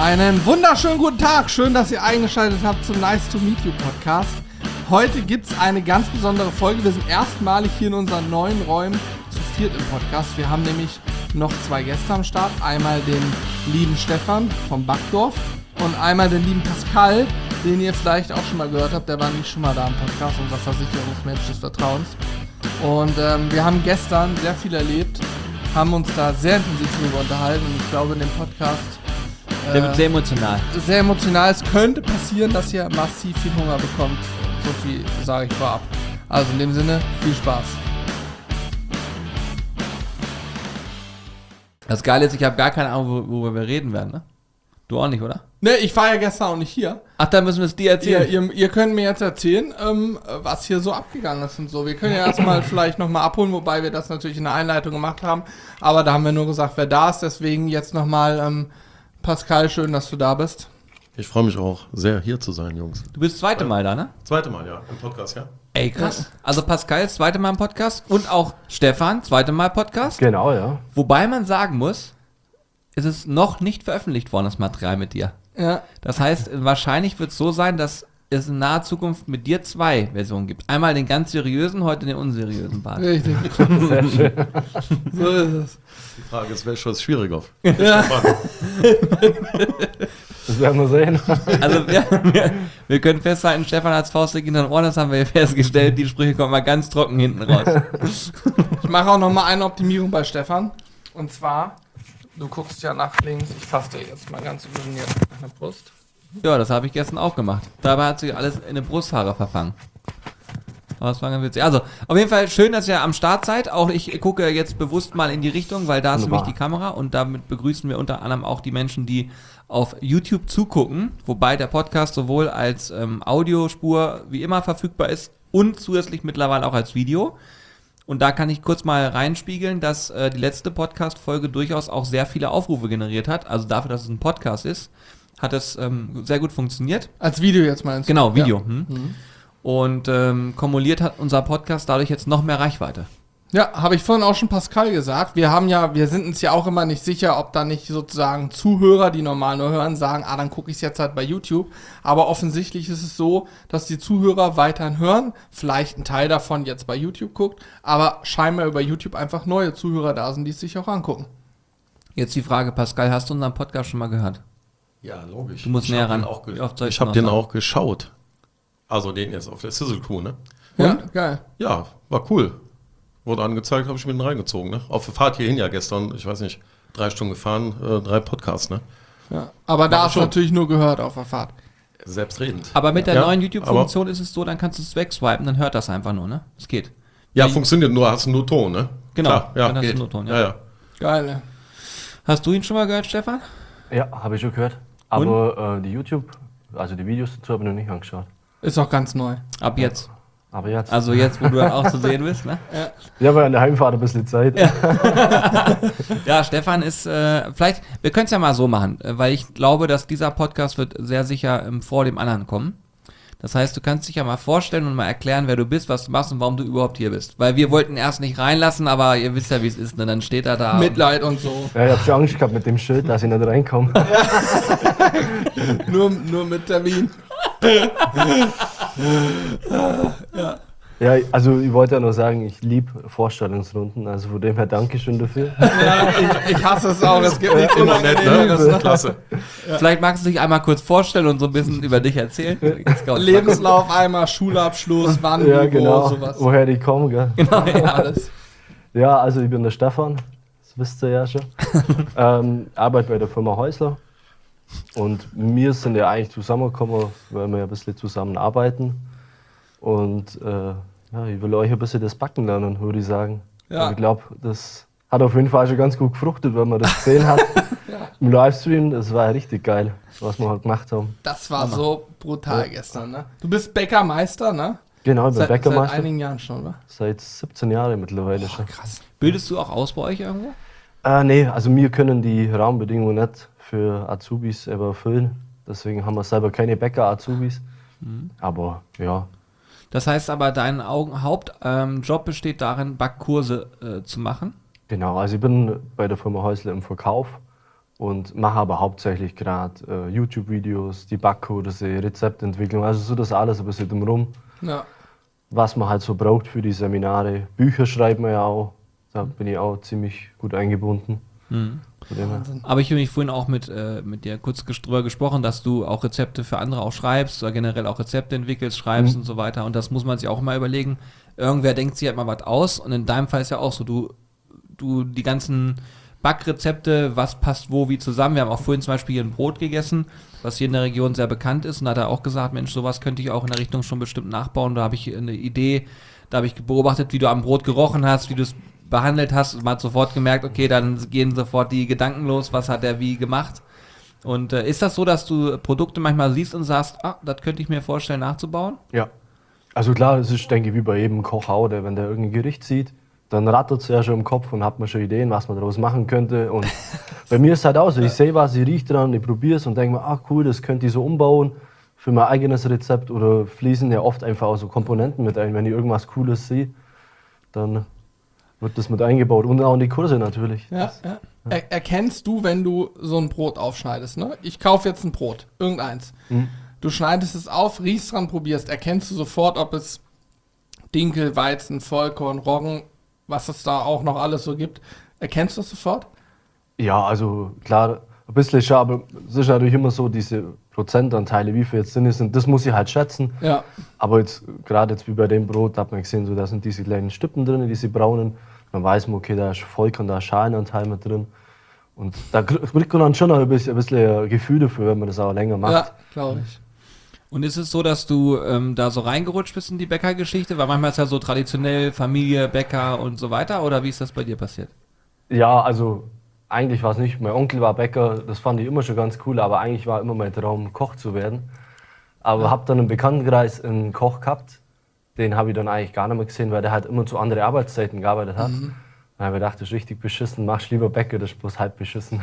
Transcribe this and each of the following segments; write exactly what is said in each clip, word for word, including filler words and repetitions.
Einen wunderschönen guten Tag. Schön, dass ihr eingeschaltet habt zum Nice to Meet You Podcast. Heute gibt es eine ganz besondere Folge. Wir sind erstmalig hier in unseren neuen Räumen zu viert im Podcast. Wir haben nämlich noch zwei Gäste am Start. Einmal den lieben Stefan vom Backdorf und einmal den lieben Pascal, den ihr vielleicht auch schon mal gehört habt. Der war nicht schon mal da im Podcast, unser Versicherungsmensch des Vertrauens. Und ähm, wir haben gestern sehr viel erlebt, haben uns da sehr intensiv darüber unterhalten und ich glaube in dem Podcast Der wird sehr emotional. Sehr emotional. Es könnte passieren, dass ihr massiv viel Hunger bekommt. So viel sage ich vorab. Also in dem Sinne, viel Spaß. Das Geile ist, ich habe gar keine Ahnung, worüber wir reden werden, ne? Du auch nicht, oder? Ne, ich war ja gestern auch nicht hier. Ach, dann müssen wir es dir erzählen. Ihr, ihr, ihr könnt mir jetzt erzählen, ähm, was hier so abgegangen ist und so. Wir können ja erstmal vielleicht nochmal abholen, wobei wir das natürlich in der Einleitung gemacht haben. Aber da haben wir nur gesagt, wer da ist. Deswegen jetzt nochmal, ähm, Pascal, schön, dass du da bist. Ich freue mich auch sehr, hier zu sein, Jungs. Du bist das zweite Mal da, ne? Zweite Mal, ja, im Podcast, ja. Ey, krass. Also Pascal, das zweite Mal im Podcast und auch Stefan, zweite Mal Podcast. Genau, ja. Wobei man sagen muss, es ist noch nicht veröffentlicht worden, das Material mit dir. Ja. Das heißt, wahrscheinlich wird es so sein, dass es in naher Zukunft mit dir zwei Versionen gibt. Einmal den ganz seriösen, heute den unseriösen Part. Richtig. Sehr schön. So ist es. Die Frage ist, wer ist schwieriger? Ja. Das werden wir sehen. Also wir, wir, wir können festhalten, Stefan hat's faustdick in den Ohren, das haben wir festgestellt, die Sprüche kommen mal ganz trocken hinten raus. Ich mache auch nochmal eine Optimierung bei Stefan. Und zwar, du guckst ja nach links, ich fasse dir jetzt mal ganz ungeniert nach der Brust. Ja, das habe ich gestern auch gemacht. Dabei hat sich alles in eine Brusthaare verfangen. Aber das war ganz witzig. Also, auf jeden Fall schön, dass ihr am Start seid. Auch ich gucke jetzt bewusst mal in die Richtung, weil da ist nämlich die Kamera und damit begrüßen wir unter anderem auch die Menschen, die auf YouTube zugucken, wobei der Podcast sowohl als ähm, Audiospur wie immer verfügbar ist und zusätzlich mittlerweile auch als Video. Und da kann ich kurz mal reinspiegeln, dass äh, die letzte Podcast-Folge durchaus auch sehr viele Aufrufe generiert hat. Also dafür, dass es ein Podcast ist, hat es ähm, sehr gut funktioniert. Als Video jetzt meinst du? Genau, Video. Ja. Hm. Mhm. Und ähm, kumuliert hat unser Podcast dadurch jetzt noch mehr Reichweite. Ja, habe ich vorhin auch schon Pascal gesagt. Wir haben ja, wir sind uns ja auch immer nicht sicher, ob da nicht sozusagen Zuhörer, die normal nur hören, sagen, ah, dann gucke ich es jetzt halt bei YouTube. Aber offensichtlich ist es so, dass die Zuhörer weiterhin hören, vielleicht ein Teil davon jetzt bei YouTube guckt, aber scheinbar über YouTube einfach neue Zuhörer da sind, die es sich auch angucken. Jetzt die Frage, Pascal, hast du unseren Podcast schon mal gehört? Ja, logisch. Du musst ich näher hab ran. den Auch ge- Wie oft soll ich ich habe noch den sagen? auch geschaut. Also den jetzt auf der Sizzle Crew, ne? Ja, Und? geil. Ja, war cool. Wurde angezeigt, habe ich mir den reingezogen, ne? Auf der Fahrt hierhin ja gestern, ich weiß nicht, drei Stunden gefahren, äh, drei Podcasts, ne? Ja. Aber da Mach ist schon. natürlich nur gehört auf der Fahrt. Selbstredend. Aber mit der Ja, neuen YouTube-Funktion ist es so, dann kannst du es wegswipen, dann hört das einfach nur, ne? Es geht. Ja, Ja, funktioniert nur, hast du nur Ton, ne? Genau, Klar, ja, dann hast du geht. nur Ton, ja. ja. ja. Geil, ne? Hast du ihn schon mal gehört, Stefan? Ja, habe ich schon gehört. Aber äh, die YouTube, also die Videos dazu habe ich noch nicht angeschaut. Ist auch ganz neu. Ab jetzt. Aber jetzt. Also jetzt, wo du dann auch zu sehen bist, ne? Ich habe ja an der Heimfahrt ein bisschen Zeit. Ja. Ja, Stefan ist, äh, vielleicht, wir können es ja mal so machen, äh, weil ich glaube, dass dieser Podcast wird sehr sicher ähm, vor dem anderen kommen. Das heißt, du kannst dich ja mal vorstellen und mal erklären, wer du bist, was du machst und warum du überhaupt hier bist. Weil wir wollten erst nicht reinlassen, aber ihr wisst ja, wie es ist, ne? Dann steht er da. Mitleid und so. Ja, ich habe schon Angst gehabt mit dem Schild, dass ich nicht reinkomme. nur, nur mit Termin. Ja, also ich wollte ja nur sagen, ich liebe Vorstellungsrunden. Also von dem her Dankeschön dafür. Ja, ich, ich hasse es auch. Es gibt nichts Immer nett, Unangenehmeres. ne? Ne? Klasse. Vielleicht magst du dich einmal kurz vorstellen und so ein bisschen über dich erzählen. Jetzt kommt's. Lebenslauf einmal, Schulabschluss, wann, Ja, wie, genau. wo, sowas. Woher die kommen, gell? Genau, Ja, ja. alles. Ja, also ich bin der Stefan, das wisst ihr ja schon. ähm, arbeite bei der Firma Häusler. Und wir sind ja eigentlich zusammengekommen, weil wir ja ein bisschen zusammenarbeiten. Und äh, ja, ich will euch ein bisschen das Backen lernen, würde ich sagen. Ja. Und ich glaube, das hat auf jeden Fall schon ganz gut gefruchtet, wenn man das gesehen hat. Ja. Im Livestream, das war ja richtig geil, was wir halt gemacht haben. Das war so brutal gestern, ne? Du bist Bäckermeister, ne? Genau, ich bin Seit, seit Bäckermeister. einigen Jahren schon, oder? Seit siebzehn Jahren mittlerweile schon. Krass. Bildest du auch aus bei euch irgendwo? Äh, nee, also wir können die Rahmenbedingungen nicht für Azubis erfüllen. Deswegen haben wir selber keine Bäcker-Azubis. Mhm. Aber ja, Das heißt aber, dein Augen- Hauptjob ähm, Job besteht darin, Backkurse äh, zu machen. genau. Also ich bin bei der Firma Häusler im Verkauf und mache aber hauptsächlich gerade äh, YouTube-Videos, die Backkurse, Rezeptentwicklung, also so das alles ein bisschen drumherum, Ja. was man halt so braucht für die Seminare. Bücher schreibt man ja auch, da bin ich auch ziemlich gut eingebunden. Mhm. Von dem her. Aber ich habe mich vorhin auch mit, äh, mit dir kurz ges- drüber gesprochen, dass du auch Rezepte für andere auch schreibst oder generell auch Rezepte entwickelst, schreibst Mhm. und so weiter. Und das muss man sich auch mal überlegen. Irgendwer denkt sich halt mal was aus und in deinem Fall ist ja auch so, du, du die ganzen Backrezepte, was passt wo wie zusammen. Wir haben auch vorhin zum Beispiel hier ein Brot gegessen, was hier in der Region sehr bekannt ist. Und da hat er auch gesagt, Mensch, sowas könnte ich auch in der Richtung schon bestimmt nachbauen. Da habe ich eine Idee, da habe ich beobachtet, wie du am Brot gerochen hast, wie du es behandelt hast und man hat sofort gemerkt, okay, dann gehen sofort die Gedanken los, was hat der wie gemacht. Und äh, ist das so, dass du Produkte manchmal siehst und sagst, ah, das könnte ich mir vorstellen nachzubauen? Ja, also klar, es ist, denke ich, wie bei jedem Koch auch, der, wenn der irgendein Gericht sieht, dann rattert es ja schon im Kopf und hat man schon Ideen, was man daraus machen könnte. Und bei mir ist es halt auch so, ich sehe was, ich rieche dran, ich probiere es und denke mir, ach cool, das könnte ich so umbauen für mein eigenes Rezept, oder fließen ja oft einfach auch so Komponenten mit ein. Wenn ich irgendwas Cooles sehe, dann wird das mit eingebaut und auch in die Kurse natürlich. Ja, ja. Er, erkennst du, wenn du so ein Brot aufschneidest, ne? Ich kaufe jetzt ein Brot, irgendeins. Mhm. Du schneidest es auf, riechst dran, probierst, erkennst du sofort, ob es Dinkel, Weizen, Vollkorn, Roggen, was es da auch noch alles so gibt. Erkennst du das sofort? Ja, also klar, ein bisschen schon, aber es ist natürlich immer so, diese Prozentanteile, wie viel jetzt drin sind, das muss ich halt schätzen. Ja. Aber jetzt, gerade jetzt wie bei dem Brot, da hat man gesehen, so, da sind diese kleinen Stippen drin, diese braunen. Dann weiß man, okay, da ist Vollkorn, da ist Schalenanteil mit drin. Und da kriegt man dann schon noch ein bisschen, ein bisschen Gefühl dafür, wenn man das auch länger macht. Ja, glaube ich. Und ist es so, dass du ähm, da so reingerutscht bist in die Bäckergeschichte? Weil manchmal ist ja so traditionell Familie, Bäcker und so weiter. Oder wie ist das bei dir passiert? Ja, also eigentlich war es nicht. Mein Onkel war Bäcker, das fand ich immer schon ganz cool, aber eigentlich war immer mein Traum, Koch zu werden. Aber habe dann im Bekanntenkreis einen Koch gehabt, den habe ich dann eigentlich gar nicht mehr gesehen, weil der halt immer zu anderen Arbeitszeiten gearbeitet hat. Mhm. Dann habe ich gedacht, das ist richtig beschissen, machst lieber Bäcker, das ist bloß halb beschissen.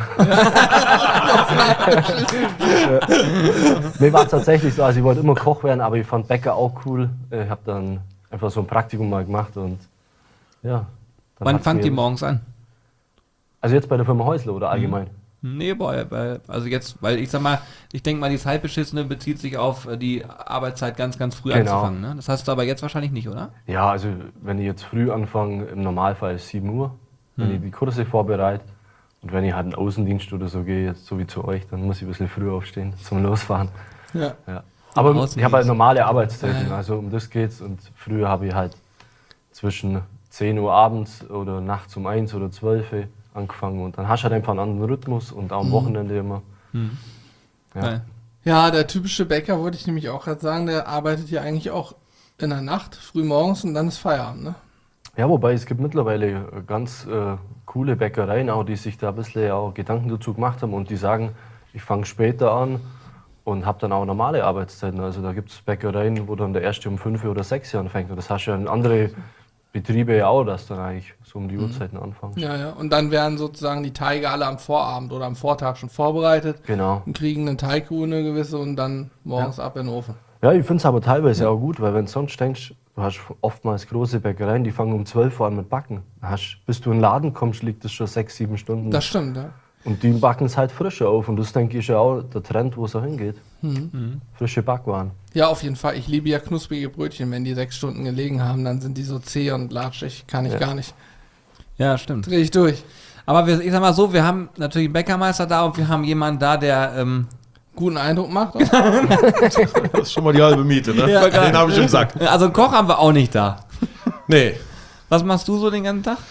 Mir war es tatsächlich so, also ich wollte immer Koch werden, aber ich fand Bäcker auch cool. Ich habe dann einfach so ein Praktikum mal gemacht und ja. Wann fangt ihr morgens an? Also jetzt bei der Firma Häusler oder allgemein? Mhm. Nee, boy, weil, also jetzt, weil ich sag mal, ich denke mal, dieses Halbbeschissene bezieht sich auf die Arbeitszeit ganz, ganz früh Genau. anzufangen. Ne? Das hast du aber jetzt wahrscheinlich nicht, oder? Ja, also wenn ich jetzt früh anfange, im Normalfall ist sieben Uhr, wenn Hm. ich die Kurse vorbereite. Und wenn ich halt in den Außendienst oder so gehe, jetzt so wie zu euch, dann muss ich ein bisschen früher aufstehen zum Losfahren. Ja. Ja. Aber Außendienst. ich habe halt normale Arbeitszeiten, Ja. also um das geht's. Und früher habe ich halt zwischen zehn Uhr abends oder nachts um eins oder zwölf Uhr angefangen. Und dann hast du halt einfach einen anderen Rhythmus und auch am Wochenende immer. Hm. Ja. Geil. Ja, der typische Bäcker, wollte ich nämlich auch gerade sagen, der arbeitet hier eigentlich auch in der Nacht, früh morgens und dann ist Feierabend, ne? Ja, wobei es gibt mittlerweile ganz äh, coole Bäckereien, auch, die sich da ein bisschen auch Gedanken dazu gemacht haben und die sagen, ich fange später an und habe dann auch normale Arbeitszeiten. Also da gibt es Bäckereien, wo dann der erste um fünf oder sechs Uhr anfängt. Und das hast du ja in andere Betriebe ja auch, dass dann eigentlich so um die Uhrzeiten anfangen. Ja, ja. Und dann werden sozusagen die Teige alle am Vorabend oder am Vortag schon vorbereitet Genau. und kriegen eine Teigkuh, eine gewisse, und dann morgens ab in den Ofen. Ja, ich finde es aber teilweise auch gut, weil wenn du sonst denkst, du hast oftmals große Bäckereien, die fangen um zwölf Uhr an mit Backen. Hast, bis du in den Laden kommst, liegt das schon sechs, sieben Stunden. Das stimmt, ja. Und die backen es halt frischer auf. Und das, denke ich, ist ja auch der Trend, wo es auch hingeht. Frische Backwaren. Ja, auf jeden Fall. Ich liebe ja knusprige Brötchen. Wenn die sechs Stunden gelegen haben, dann sind die so zäh und latschig. Kann ich Ja. gar nicht. Ja, stimmt. Dreh ich durch. Aber wir, ich sag mal so, wir haben natürlich einen Bäckermeister da und wir haben jemanden da, der ähm, Guten Eindruck macht. Das ist schon mal die halbe Miete, ne? Ja. Den habe ich im Sack. also einen Koch haben wir auch nicht da. Nee. Was machst du so den ganzen Tag?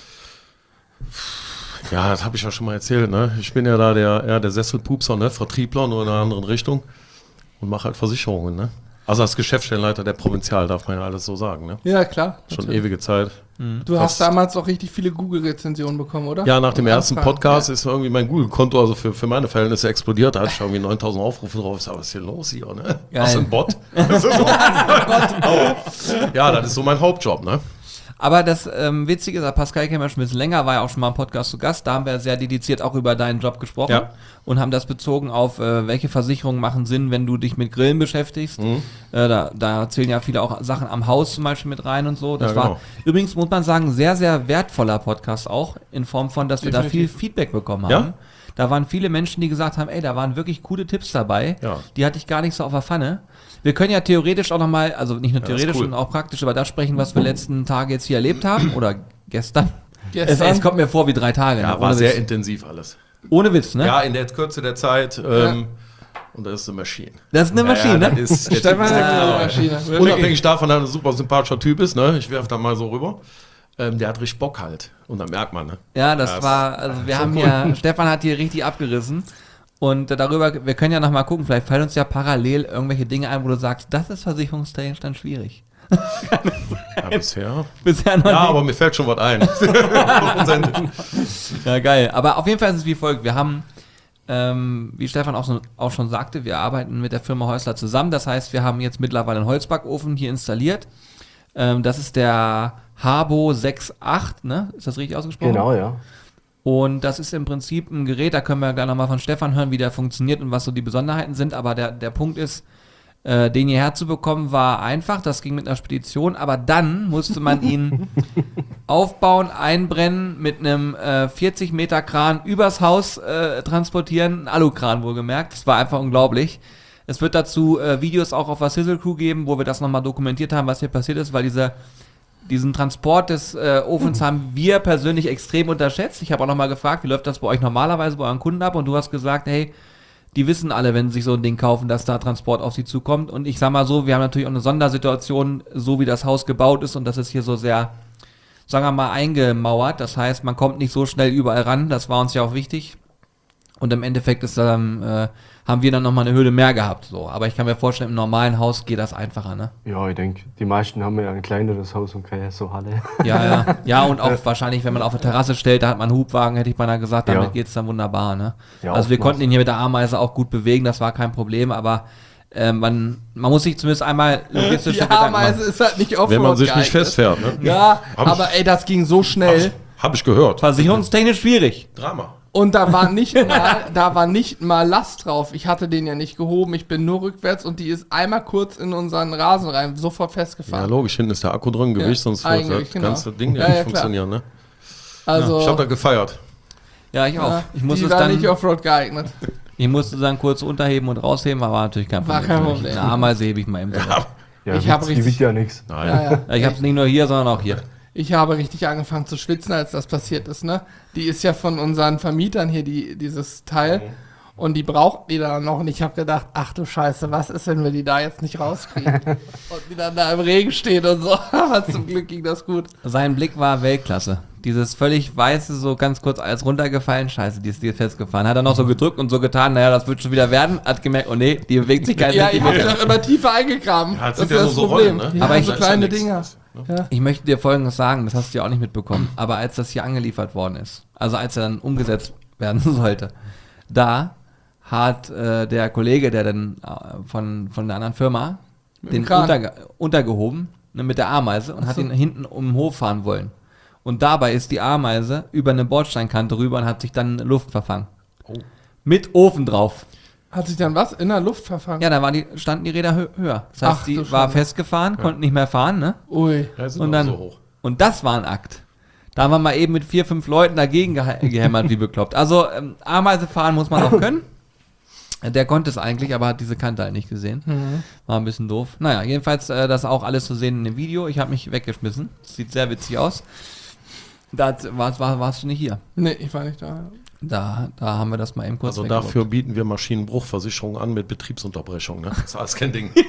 Ja, das habe ich ja schon mal erzählt, ne? Ich bin ja da der, ja, der Sesselpupser, ne? Vertriebler, nur in einer anderen Richtung. Und mache halt Versicherungen, ne? Also als Geschäftsstellenleiter der Provinzial darf man ja alles so sagen, ne? Ja, klar. Schon natürlich. ewige Zeit. Du hast Fast- damals auch richtig viele Google-Rezensionen bekommen, oder? Ja, nach dem Am ersten Anfang. Podcast ist irgendwie mein Google-Konto, also für, für meine Verhältnisse explodiert. Da hatte ich irgendwie neuntausend Aufrufe drauf. Ich sag, was ist hier los hier, ne? Geil. Hast du einen Bot? Das ist so. Ja, das ist so mein Hauptjob, ne? Aber das ähm, Witzige ist, der Pascal kennt wir schon ein bisschen länger, war ja auch schon mal im Podcast zu Gast. Da haben wir sehr dediziert auch über deinen Job gesprochen Ja. und haben das bezogen auf, äh, welche Versicherungen machen Sinn, wenn du dich mit Grillen beschäftigst. Mhm. Äh, da, da zählen ja viele auch Sachen am Haus zum Beispiel mit rein und so. Das Ja, war genau. übrigens, muss man sagen, ein sehr, sehr wertvoller Podcast auch, in Form von, dass wir da viel Definitiv. Feedback bekommen Ja? haben. Da waren viele Menschen, die gesagt haben, ey, da waren wirklich coole Tipps dabei. Ja. Die hatte ich gar nicht so auf der Pfanne. Wir können ja theoretisch auch nochmal, also nicht nur Ja, das ist theoretisch, cool. sondern auch praktisch über das sprechen, was wir letzten Tage jetzt hier erlebt haben. Oder gestern. Gestern. Es, es kommt mir vor wie drei Tage. Ja, ne? war Ohne sehr Witz. intensiv alles. Ohne Witz, ne? Ja, in der Kürze der Zeit. Ähm, und das ist eine Maschine. Das ist eine Maschine, ja, ja, ne? das ist, der Stefan Typ ist hat der eine Maschine. Knaller. Unabhängig davon, dass er ein super sympathischer Typ ist, ne? Ich werfe da mal so rüber. Ähm, der hat richtig Bock halt. Und dann merkt man, ne? Ja, das Ja, war, also wir haben hier, Stefan hat hier richtig abgerissen. Und darüber, wir können ja nochmal gucken, vielleicht fallen uns ja parallel irgendwelche Dinge ein, wo du sagst, das ist versicherungstechnisch dann schwierig. Ja, bisher. Bisher noch Ja, nicht. aber mir fällt schon was ein. Ja, geil. Aber auf jeden Fall ist es wie folgt. Wir haben, ähm, wie Stefan auch, so, auch schon sagte, wir arbeiten mit der Firma Häusler zusammen. Das heißt, wir haben jetzt mittlerweile einen Holzbackofen hier installiert. Ähm, das ist der Habo sechs acht, ne? Ist das richtig ausgesprochen? Genau, ja. Und das ist im Prinzip ein Gerät, da können wir gleich nochmal von Stefan hören, wie der funktioniert und was so die Besonderheiten sind. Aber der, der Punkt ist, äh, den hierher zu bekommen, war einfach. Das ging mit einer Spedition. Aber dann musste man ihn aufbauen, einbrennen, mit einem äh, vierzig Meter Kran übers Haus äh, transportieren. Ein Alukran wohlgemerkt. Das war einfach unglaublich. Es wird dazu äh, Videos auch auf der Sizzle Crew geben, wo wir das nochmal dokumentiert haben, was hier passiert ist, weil dieser Diesen Transport des äh, Ofens haben wir persönlich extrem unterschätzt. Ich habe auch nochmal gefragt, wie läuft das bei euch normalerweise bei euren Kunden ab? Und du hast gesagt, hey, die wissen alle, wenn sie sich so ein Ding kaufen, dass da Transport auf sie zukommt. Und ich sag mal so, wir haben natürlich auch eine Sondersituation, so wie das Haus gebaut ist. Und das ist hier so sehr, sagen wir mal, eingemauert. Das heißt, man kommt nicht so schnell überall ran. Das war uns ja auch wichtig. Und im Endeffekt ist dann, äh, haben wir dann nochmal eine Höhle mehr gehabt. So. Aber ich kann mir vorstellen, im normalen Haus geht das einfacher, ne? Ja, ich denke, die meisten haben ja ein kleineres Haus und keine so Halle. Ja, ja. Ja, und auch wahrscheinlich, wenn man auf der Terrasse stellt, da hat man einen Hubwagen, hätte ich beinahe gesagt, damit Ja. geht's dann wunderbar, ne? Ja, also wir oftmals. konnten ihn hier mit der Ameise auch gut bewegen, das war kein Problem, aber äh, man, man muss sich zumindest einmal logistisch Die Gedanken Ameise machen. ist halt nicht Offroad Wenn man sich geeignet. nicht festfährt, ne? Ja, Hab ich- aber ey, das ging so schnell. Hab ich gehört. Versicherungstechnisch schwierig. Drama. Und da war nicht mal, da war nicht mal Last drauf. Ich hatte den ja nicht gehoben. Ich bin nur rückwärts und die ist einmal kurz in unseren Rasen rein, sofort Ja, festgefahren. logisch, hinten ist der Akku drin, Gewicht, sonst wird Eigengewicht, das genau. ganze Ding ja, Ja, nicht ja, klar. funktionieren, ne? Also, Ich hab da gefeiert. Ja, ich auch. ja, ich musste die es war dann, nicht Offroad geeignet. ich musste es dann kurz unterheben und rausheben, aber war natürlich kein War Problem. kein für mich. Problem. Eine Ameise hebe ich mal eben so. Ja, Ja, Ich die- hab die richtig- wiegt ja nichts. nein. Ja, ja. Ja, ich habe es nicht nur hier, sondern auch hier. Ich habe richtig angefangen zu schwitzen, als das passiert ist, ne? Die ist ja von unseren Vermietern hier, die, dieses Teil. Und die brauchten die da noch. Und ich habe gedacht, ach du Scheiße, was ist, wenn wir die da jetzt nicht rauskriegen? Und die dann da im Regen steht und so. Aber zum Glück ging das gut. Sein Blick war Weltklasse. Dieses völlig weiße, so ganz kurz alles runtergefallen. Scheiße, die ist dir festgefahren. Hat er noch so gedrückt und so getan, naja, das wird schon wieder werden. Hat gemerkt, oh nee, die bewegt sich kein Ja, ich habe Zentimeter. doch immer tiefer eingegraben. Ja, das das sind ja ist nur das so Problem. Rollen, ne? Ja, Aber ich- so Da ist ja kleine nichts. Dinger. Ne? Ja. Ich möchte dir Folgendes sagen, das hast du ja auch nicht mitbekommen. Aber als das hier angeliefert worden ist, also als er dann umgesetzt werden sollte, da hat äh, der Kollege, der dann äh, von, von der anderen Firma, Mit den dem Kran. unterge untergehoben, ne, mit der Ameise und Ach hat so. ihn hinten um den Hof fahren wollen. Und dabei ist die Ameise über eine Bordsteinkante rüber und hat sich dann Luft verfangen. Oh. Mit Ofen drauf. Hat sich dann was in der Luft verfangen? Ja, da waren die, standen die Räder hö höher. Das heißt, Ach, die du war Schande. festgefahren, konnten nicht mehr fahren, ne? Ui. Ja, sind Und auch dann, so hoch. und das war ein Akt. Da haben wir mal eben mit vier, fünf Leuten dagegen geha- gehämmert, wie bekloppt. Also, ähm, Ameise fahren muss man auch können. Der konnte es eigentlich, aber hat diese Kante halt nicht gesehen. Mhm. War ein bisschen doof. Naja, jedenfalls, äh, das auch alles zu sehen in dem Video. Ich habe mich weggeschmissen. Das sieht sehr witzig aus. Da war, war, warst du nicht hier. Nee, ich war nicht da. Da, da haben wir das mal eben kurz Also weggeguckt. dafür bieten wir Maschinenbruchversicherung an mit Betriebsunterbrechung. Ne? Das ist alles kein Ding.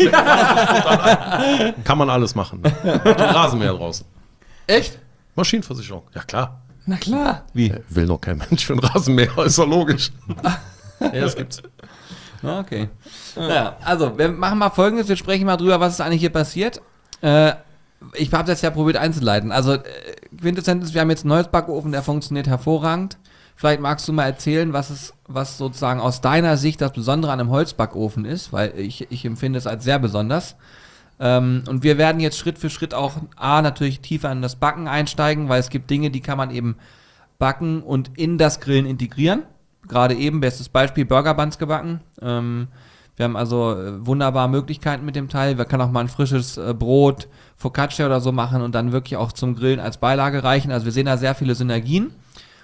Kann man alles machen. Ne? Und Rasenmäher draußen. Echt? Maschinenversicherung. Ja klar. Na klar. Wie? Will noch kein Mensch für einen Rasenmäher, ist doch logisch. Ja, das gibt's. Ah, okay. Naja, also, wir machen mal Folgendes. Wir sprechen mal drüber, was ist eigentlich hier passiert. Äh, ich habe das ja probiert einzuleiten. Also, äh, Quintessenz ist, wir haben jetzt einen Holzbackofen, der funktioniert hervorragend. Vielleicht magst du mal erzählen, was es, was sozusagen aus deiner Sicht das Besondere an einem Holzbackofen ist, weil ich, ich empfinde es als sehr besonders. Ähm, und wir werden jetzt Schritt für Schritt auch A, natürlich tiefer in das Backen einsteigen, weil es gibt Dinge, die kann man eben backen und in das Grillen integrieren. Gerade eben, bestes Beispiel, Burger Buns gebacken. Ähm, wir haben also äh, wunderbare Möglichkeiten mit dem Teil. Wir können auch mal ein frisches äh, Brot, Focaccia oder so machen und dann wirklich auch zum Grillen als Beilage reichen. Also wir sehen da sehr viele Synergien.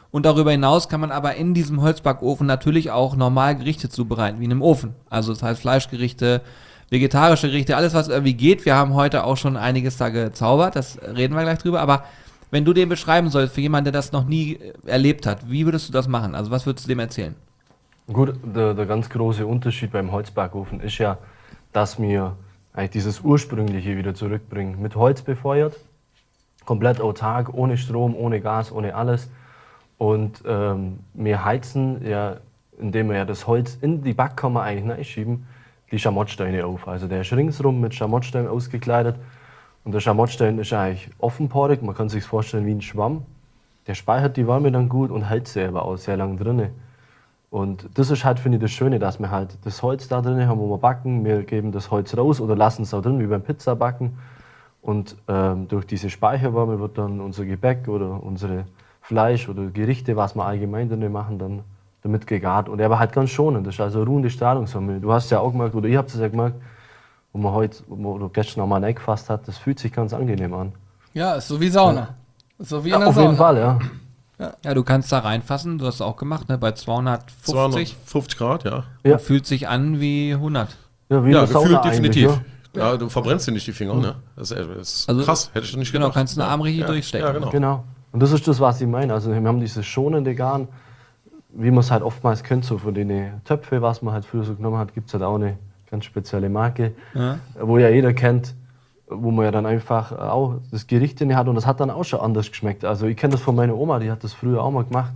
Und darüber hinaus kann man aber in diesem Holzbackofen natürlich auch normal Gerichte zubereiten, wie in einem Ofen. Also das heißt Fleischgerichte, vegetarische Gerichte, alles was irgendwie geht. Wir haben heute auch schon einiges da gezaubert, das reden wir gleich drüber. Aber wenn du den beschreiben sollst, für jemanden, der das noch nie erlebt hat, wie würdest du das machen? Also was würdest du dem erzählen? Gut, der, der ganz große Unterschied beim Holzbackofen ist ja, dass wir eigentlich dieses Ursprüngliche wieder zurückbringen. Mit Holz befeuert, komplett autark, ohne Strom, ohne Gas, ohne alles. Und ähm, wir heizen ja, indem wir ja das Holz in die Backkammer eigentlich reinschieben, die Schamottsteine auf. Also der ist ringsrum mit Schamottsteinen ausgekleidet. Und der Schamottstein ist eigentlich offenporig, man kann sich vorstellen wie ein Schwamm. Der speichert die Wärme dann gut und hält selber auch sehr lange drin. Und das ist halt, finde ich, das Schöne, dass wir halt das Holz da drin haben, wo wir backen. Wir geben das Holz raus oder lassen es auch drin, wie beim Pizzabacken. Und ähm, durch diese Speicherwärme wird dann unser Gebäck oder unsere Fleisch oder Gerichte, was wir allgemein drin machen, dann damit gegart. Und er war halt ganz schonend. Das ist also eine ruhende Strahlungswärme. Du hast ja auch gemerkt, oder ihr habt es ja gemerkt, wo man heute oder gestern noch mal eingefasst hat, das fühlt sich ganz angenehm an. Ja, ist so wie Sauna. Ist so wie in der Auf Sauna. jeden Fall, ja. Ja, du kannst da reinfassen, du hast es auch gemacht, ne, bei zweihundertfünfzig. zweihundertfünfzig Grad, ja. Ja. Und fühlt sich an wie hundert. Ja, wie Ja, eine Sauna gefühlt eigentlich, definitiv. ja. Ja, du verbrennst dir nicht die Finger, ne? Das ist, das ist Also, krass, hätte ich doch nicht Genau, gedacht. kannst du den Arm richtig ja, durchstecken. Ja, genau. Genau. Und das ist das, was ich meine. Also wir haben dieses schonende Garn, wie man es halt oftmals kennt, so von den Töpfen, was man halt früher so genommen hat, gibt es halt auch eine ganz spezielle Marke, Ja. wo ja jeder kennt, wo man ja dann einfach auch das Gericht in hat und das hat dann auch schon anders geschmeckt. Also ich kenne das von meiner Oma, die hat das früher auch mal gemacht.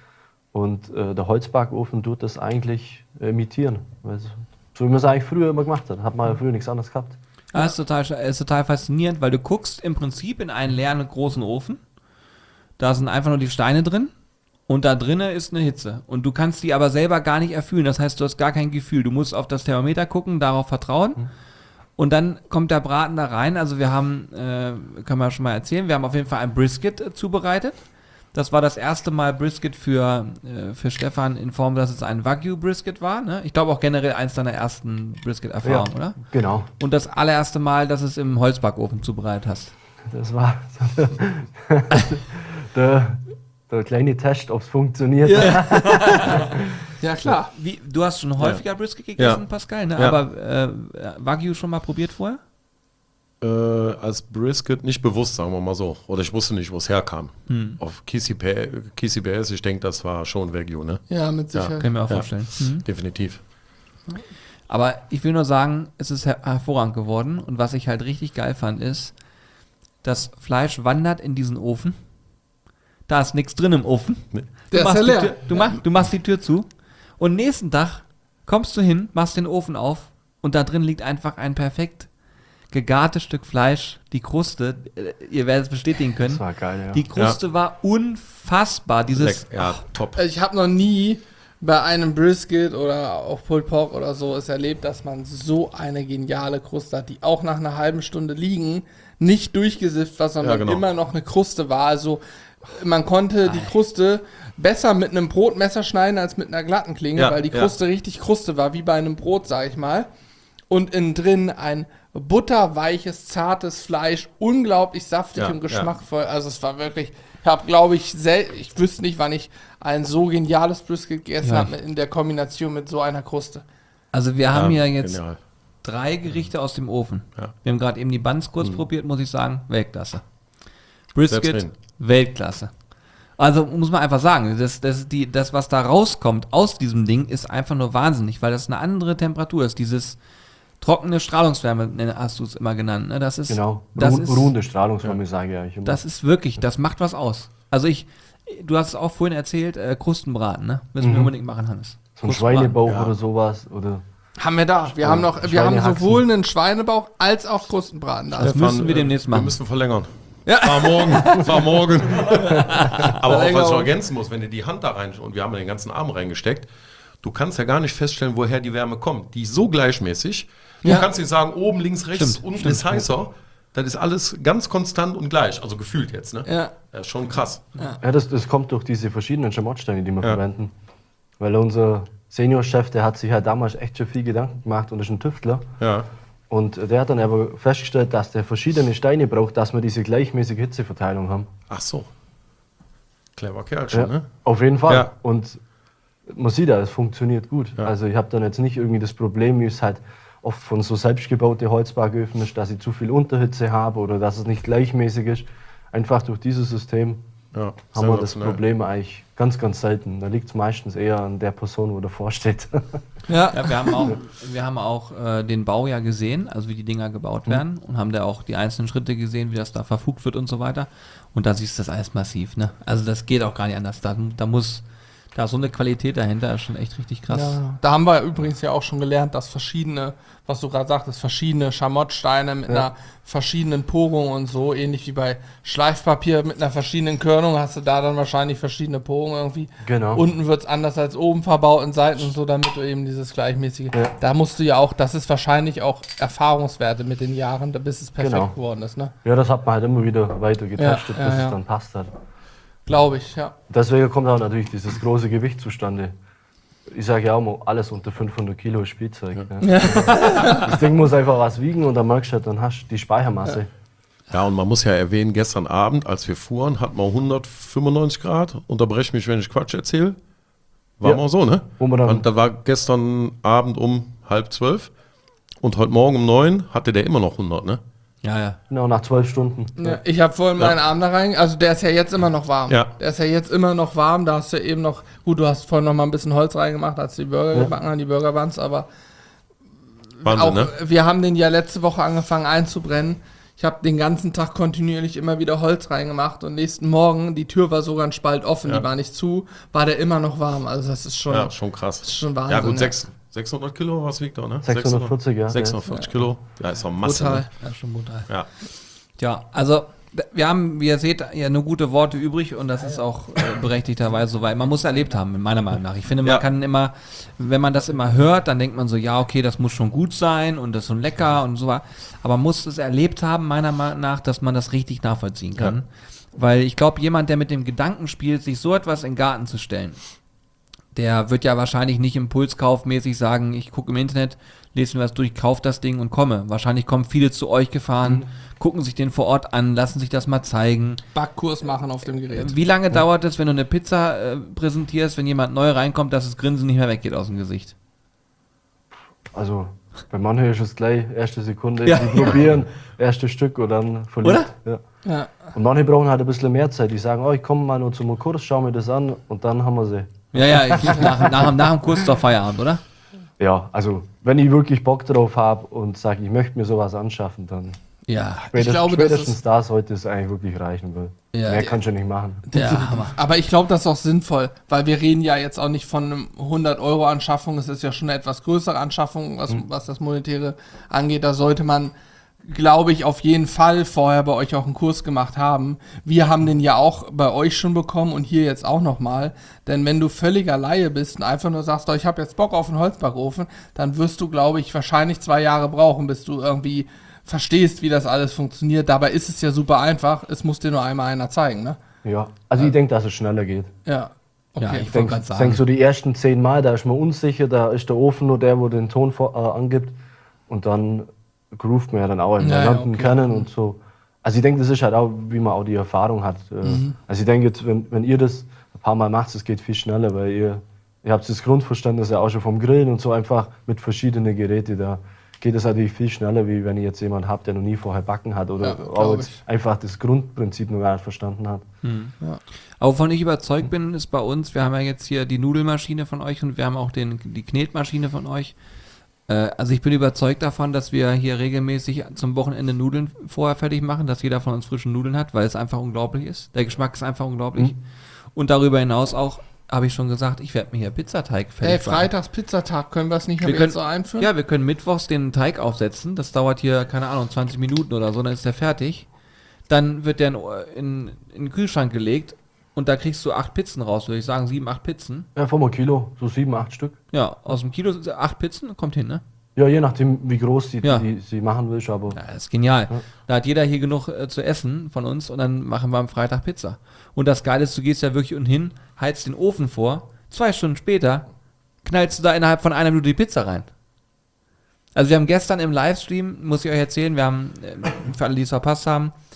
Und äh, der Holzbackofen tut das eigentlich äh, imitieren. Weil so, so wie man es eigentlich früher immer gemacht hat. Hat man ja früher nichts anderes gehabt. Ja, ist total, ist total faszinierend, weil du guckst im Prinzip in einen leeren großen Ofen. Da sind einfach nur die Steine drin und da drinnen ist eine Hitze. Und du kannst die aber selber gar nicht erfüllen. Das heißt, du hast gar kein Gefühl. Du musst auf das Thermometer gucken, darauf vertrauen. Mhm. Und dann kommt der Braten da rein. Also wir haben, äh, kann man schon mal erzählen, wir haben auf jeden Fall ein Brisket äh, zubereitet. Das war das erste Mal Brisket für, äh, für Stefan in Form, dass es ein Wagyu-Brisket war. Ne? Ich glaube auch generell eins deiner ersten Brisket-Erfahrungen, Ja, oder? genau. Und das allererste Mal, dass es im Holzbackofen zubereitet hast. Das war der, der kleine Test, ob es funktioniert. Ja. Ja, klar. Wie, du hast schon häufiger Ja. Brisket gegessen, Ja. Pascal, ne? Ja. Aber äh, Wagyu schon mal probiert vorher? Äh, als Brisket nicht bewusst, sagen wir mal so. Oder ich wusste nicht, wo es herkam. Hm. Auf K C B S, ich denke, das war schon Wagyu, ne? Ja, mit Sicherheit. Können wir auch Ja. vorstellen. Mhm. Definitiv. Aber ich will nur sagen, es ist her hervorragend geworden. Und was ich halt richtig geil fand, ist, das Fleisch wandert in diesen Ofen. Da ist nichts drin im Ofen. Der Du ist machst, ja die leer. Tür, du, mach, du machst die Tür zu und nächsten Tag kommst du hin, machst den Ofen auf und da drin liegt einfach ein perfekt gegartes Stück Fleisch, die Kruste, äh, ihr werdet es bestätigen können. Das war geil, ja. Die Kruste war unfassbar. Dieses, Leck, ja, top. Ich habe noch nie bei einem Brisket oder auch Pulled Pork oder so es erlebt, dass man so eine geniale Kruste hat, die auch nach einer halben Stunde liegen nicht durchgesifft war, sondern Ja, genau. immer noch eine Kruste war. Also man konnte die Kruste besser mit einem Brotmesser schneiden als mit einer glatten Klinge, Ja, weil die ja. Kruste richtig Kruste war, wie bei einem Brot, sag ich mal. Und innen drin ein butterweiches, zartes Fleisch, unglaublich saftig Ja, und geschmackvoll. Also es war wirklich, ich habe, glaube ich, sel ich wüsste nicht, wann ich ein so geniales Brisket gegessen Ja. habe in der Kombination mit so einer Kruste. also wir haben Ja, ja jetzt genial. drei Gerichte aus dem Ofen. Ja. Wir haben gerade eben die Buns kurz probiert, muss ich sagen, Weltklasse. Selbst Brisket, wenn. Weltklasse. Also muss man einfach sagen, das, das, die, das, was da rauskommt aus diesem Ding, ist einfach nur wahnsinnig, weil das eine andere Temperatur ist. Dieses trockene Strahlungswärme, ne, hast du es immer genannt. Ne? Das ist, Genau. das Ruh ist, ruhende Strahlungswärme, sage ich eigentlich immer. das ist wirklich, das macht was aus. Also ich, du hast es auch vorhin erzählt, äh, Krustenbraten, ne? Müssen wir Mhm. unbedingt machen, Hannes. so ein Krustenbraten. Schweinebauch ja. oder sowas. Oder Haben wir da. Wir haben noch, wir haben Schweinehaxen. sowohl einen Schweinebauch als auch Krustenbraten da. Das müssen wir demnächst äh, machen. Wir müssen verlängern. Ja. War morgen, war morgen. Aber auch was ich Verlängerung. noch ergänzen muss, wenn du die Hand da rein, und wir haben den ganzen Arm reingesteckt, du kannst ja gar nicht feststellen, woher die Wärme kommt. Die ist so gleichmäßig. Du Ja. kannst nicht sagen, oben, links, rechts, Stimmt, unten stimmt. ist heißer. Das ist alles ganz konstant und gleich. Also gefühlt jetzt, ne? Ja. Das ist schon krass. Ja, das, das kommt durch diese verschiedenen Schamottsteine, die wir Ja. verwenden. Weil unser Seniorchef, der hat sich ja damals echt schon viel Gedanken gemacht und ist ein Tüftler. Ja. Und der hat dann aber festgestellt, dass der verschiedene Steine braucht, dass wir diese gleichmäßige Hitzeverteilung haben. Ach so. Clever Kerl schon, Ja, ne? auf jeden Fall. Ja. Und man sieht ja, es funktioniert gut. Ja. Also ich habe dann jetzt nicht irgendwie das Problem, wie es halt oft von so selbstgebaute Holzbacköfen ist, dass ich zu viel Unterhitze habe oder dass es nicht gleichmäßig ist. Einfach durch dieses System Ja, haben wir das sensationell. Problem eigentlich ganz, ganz selten. Da liegt es meistens eher an der Person, wo davor steht. Ja. Ja, wir haben auch, wir haben auch äh, den Bau ja gesehen, also wie die Dinger gebaut werden und haben da auch die einzelnen Schritte gesehen, wie das da verfugt wird und so weiter. Und da siehst du das alles massiv, ne? Also das geht auch gar nicht anders. Da, da muss, da ist so eine Qualität dahinter, ist schon echt richtig krass. Ja, da haben wir übrigens ja auch schon gelernt, dass verschiedene, was du gerade sagtest, verschiedene Schamottsteine mit einer verschiedenen Porung und so, ähnlich wie bei Schleifpapier mit einer verschiedenen Körnung, hast du da dann wahrscheinlich verschiedene Porungen irgendwie. Genau. Unten wird es anders als oben verbaut in Seiten und so, damit du eben dieses gleichmäßige. Ja. Da musst du ja auch, das ist wahrscheinlich auch Erfahrungswerte mit den Jahren, da bis es perfekt Genau. geworden ist, ne? Ja, das hat man halt immer wieder weiter getestet, Ja, ja, bis ja. es dann passt hat. Glaube ich, ja. Deswegen kommt auch natürlich dieses große Gewicht zustande. Ich sage ja auch mal, alles unter fünfhundert Kilo ist Spielzeug. Ne? Das Ding muss einfach was wiegen und dann merkst du, dann hast du die Speichermasse. Ja, und man muss ja erwähnen, gestern Abend, als wir fuhren, hatten wir hundertfünfundneunzig Grad. Unterbrech mich, wenn ich Quatsch erzähle. War Ja. mal so, ne? Wo man dann- und da war gestern Abend um halb zwölf und heute Morgen um neun hatte der immer noch hundert, ne? Ja, ja. Genau, nach zwölf Stunden. Ja, ich habe vorhin meinen Arm da rein, also der ist ja jetzt immer noch warm. Ja. Der ist ja jetzt immer noch warm, da hast du eben noch, gut, du hast vorhin noch mal ein bisschen Holz reingemacht, als du die Burger Ja. gebacken hast, die Burger Buns, aber Wahnsinn, auch, ne? wir haben den ja letzte Woche angefangen einzubrennen. Ich habe den ganzen Tag kontinuierlich immer wieder Holz reingemacht und nächsten Morgen, die Tür war sogar ein Spalt offen, Ja. die war nicht zu, war der immer noch warm. Also das ist schon, Ja, schon krass. das ist schon Wahnsinn. Ja, gut, ja. sechs, sechshundert Kilo, was wiegt er, ne? sechshundertvierzig, ja. sechshundertvierzig Kilo. Ja, ist doch Masse. Brutal. Ne? Ja, schon brutal. Ja. Tja, also d- wir haben, wie ihr seht, ja nur gute Worte übrig und das ist auch äh, berechtigterweise so, weil man muss erlebt haben, meiner Meinung nach. Ich finde, man Ja. kann immer, wenn man das immer hört, dann denkt man so, ja, okay, das muss schon gut sein und das ist schon lecker und so, aber man muss es erlebt haben, meiner Meinung nach, dass man das richtig nachvollziehen kann. Weil ich glaube, jemand, der mit dem Gedanken spielt, sich so etwas in den Garten zu stellen, der wird ja wahrscheinlich nicht impulskaufmäßig sagen, ich gucke im Internet, lese mir was durch, kaufe das Ding und komme. Wahrscheinlich kommen viele zu euch gefahren, gucken sich den vor Ort an, lassen sich das mal zeigen. Backkurs machen auf dem Gerät. Wie lange dauert es, wenn du eine Pizza äh, präsentierst, wenn jemand neu reinkommt, dass das Grinsen nicht mehr weggeht aus dem Gesicht? Also bei manchen ist es gleich erste Sekunde, Ja. die probieren, erstes Stück und dann verliert. Ja. Ja. Und manche brauchen halt ein bisschen mehr Zeit. Die sagen, oh, ich komme mal nur zum Kurs, schau mir das an und dann haben wir sie. Ja, ja, ich, nach, nach, nach dem Kurs doch Feierabend, oder? Ja, also wenn ich wirklich Bock drauf habe und sage, ich möchte mir sowas anschaffen, dann Ja, spätestens, glaube, das spätestens ist- da sollte es eigentlich wirklich reichen. Weil Ja, mehr die- kannst du nicht machen. der Hammer. Aber ich glaube, das ist auch sinnvoll, weil wir reden ja jetzt auch nicht von einem hundert Euro Anschaffung, es ist ja schon eine etwas größere Anschaffung, was, was das Monetäre angeht. Da sollte man, glaube ich, auf jeden Fall vorher bei euch auch einen Kurs gemacht haben. Wir haben den ja auch bei euch schon bekommen und hier jetzt auch nochmal. Denn wenn du völliger Laie bist und einfach nur sagst, oh, ich habe jetzt Bock auf einen Holzbackofen, dann wirst du, glaube ich, wahrscheinlich zwei Jahre brauchen, bis du irgendwie verstehst, wie das alles funktioniert. Dabei ist es ja super einfach, es muss dir nur einmal einer zeigen, ne? Ja, also ich denke, dass es schneller geht. Ja, okay. Ja, ich Ich wollte denke, gerade ich sagen. denk so die ersten zehn Mal, da ist man unsicher, da ist der Ofen nur der, wo den Ton vor, äh, angibt. Und dann groovt man ja dann auch im Ja, ja, gesamten okay. Kennen und so. Also ich denke, das ist halt auch, wie man auch die Erfahrung hat. Äh, Mhm. Also ich denke, jetzt, wenn, wenn ihr das ein paar Mal macht, es geht viel schneller, weil ihr, ihr habt das Grundverständnis ja auch schon vom Grillen und so einfach mit verschiedenen Geräten. Da geht es natürlich viel schneller, wie wenn ich jetzt jemanden habe, der noch nie vorher backen hat oder Ja, auch glaub jetzt ich. einfach das Grundprinzip noch gar nicht verstanden hat. Aber wovon ich überzeugt bin, ist bei uns, wir haben ja jetzt hier die Nudelmaschine von euch und wir haben auch den, die Knetmaschine von euch. Äh, also ich bin überzeugt davon, dass wir hier regelmäßig zum Wochenende Nudeln vorher fertig machen, dass jeder von uns frischen Nudeln hat, weil es einfach unglaublich ist. Der Geschmack ist einfach unglaublich. Und darüber hinaus auch, habe ich schon gesagt, ich werde mir hier Pizzateig fertig Hey, machen. Freitags Pizzatag, können wir es nicht Wir aber können, jetzt so einführen? ja, wir können mittwochs den Teig aufsetzen. Das dauert hier, keine Ahnung, zwanzig Minuten oder so, dann ist der fertig. Dann wird der in, in, in den Kühlschrank gelegt und da kriegst du acht Pizzen raus, würde ich sagen, sieben, acht Pizzen. Ja, vom Kilo, so sieben, acht Stück. Ja, aus dem Kilo sind acht Pizzen, kommt hin, ne? Ja, je nachdem, wie groß die, Ja. die sie machen willst, aber Ja, das ist genial. Ja. Da hat jeder hier genug äh, zu essen von uns und dann machen wir am Freitag Pizza. Und das Geile ist, du gehst ja wirklich unten hin, heizt den Ofen vor, zwei Stunden später knallst du da innerhalb von einer Minute die Pizza rein. Also wir haben gestern im Livestream, muss ich euch erzählen, wir haben, äh, für alle, die es verpasst haben,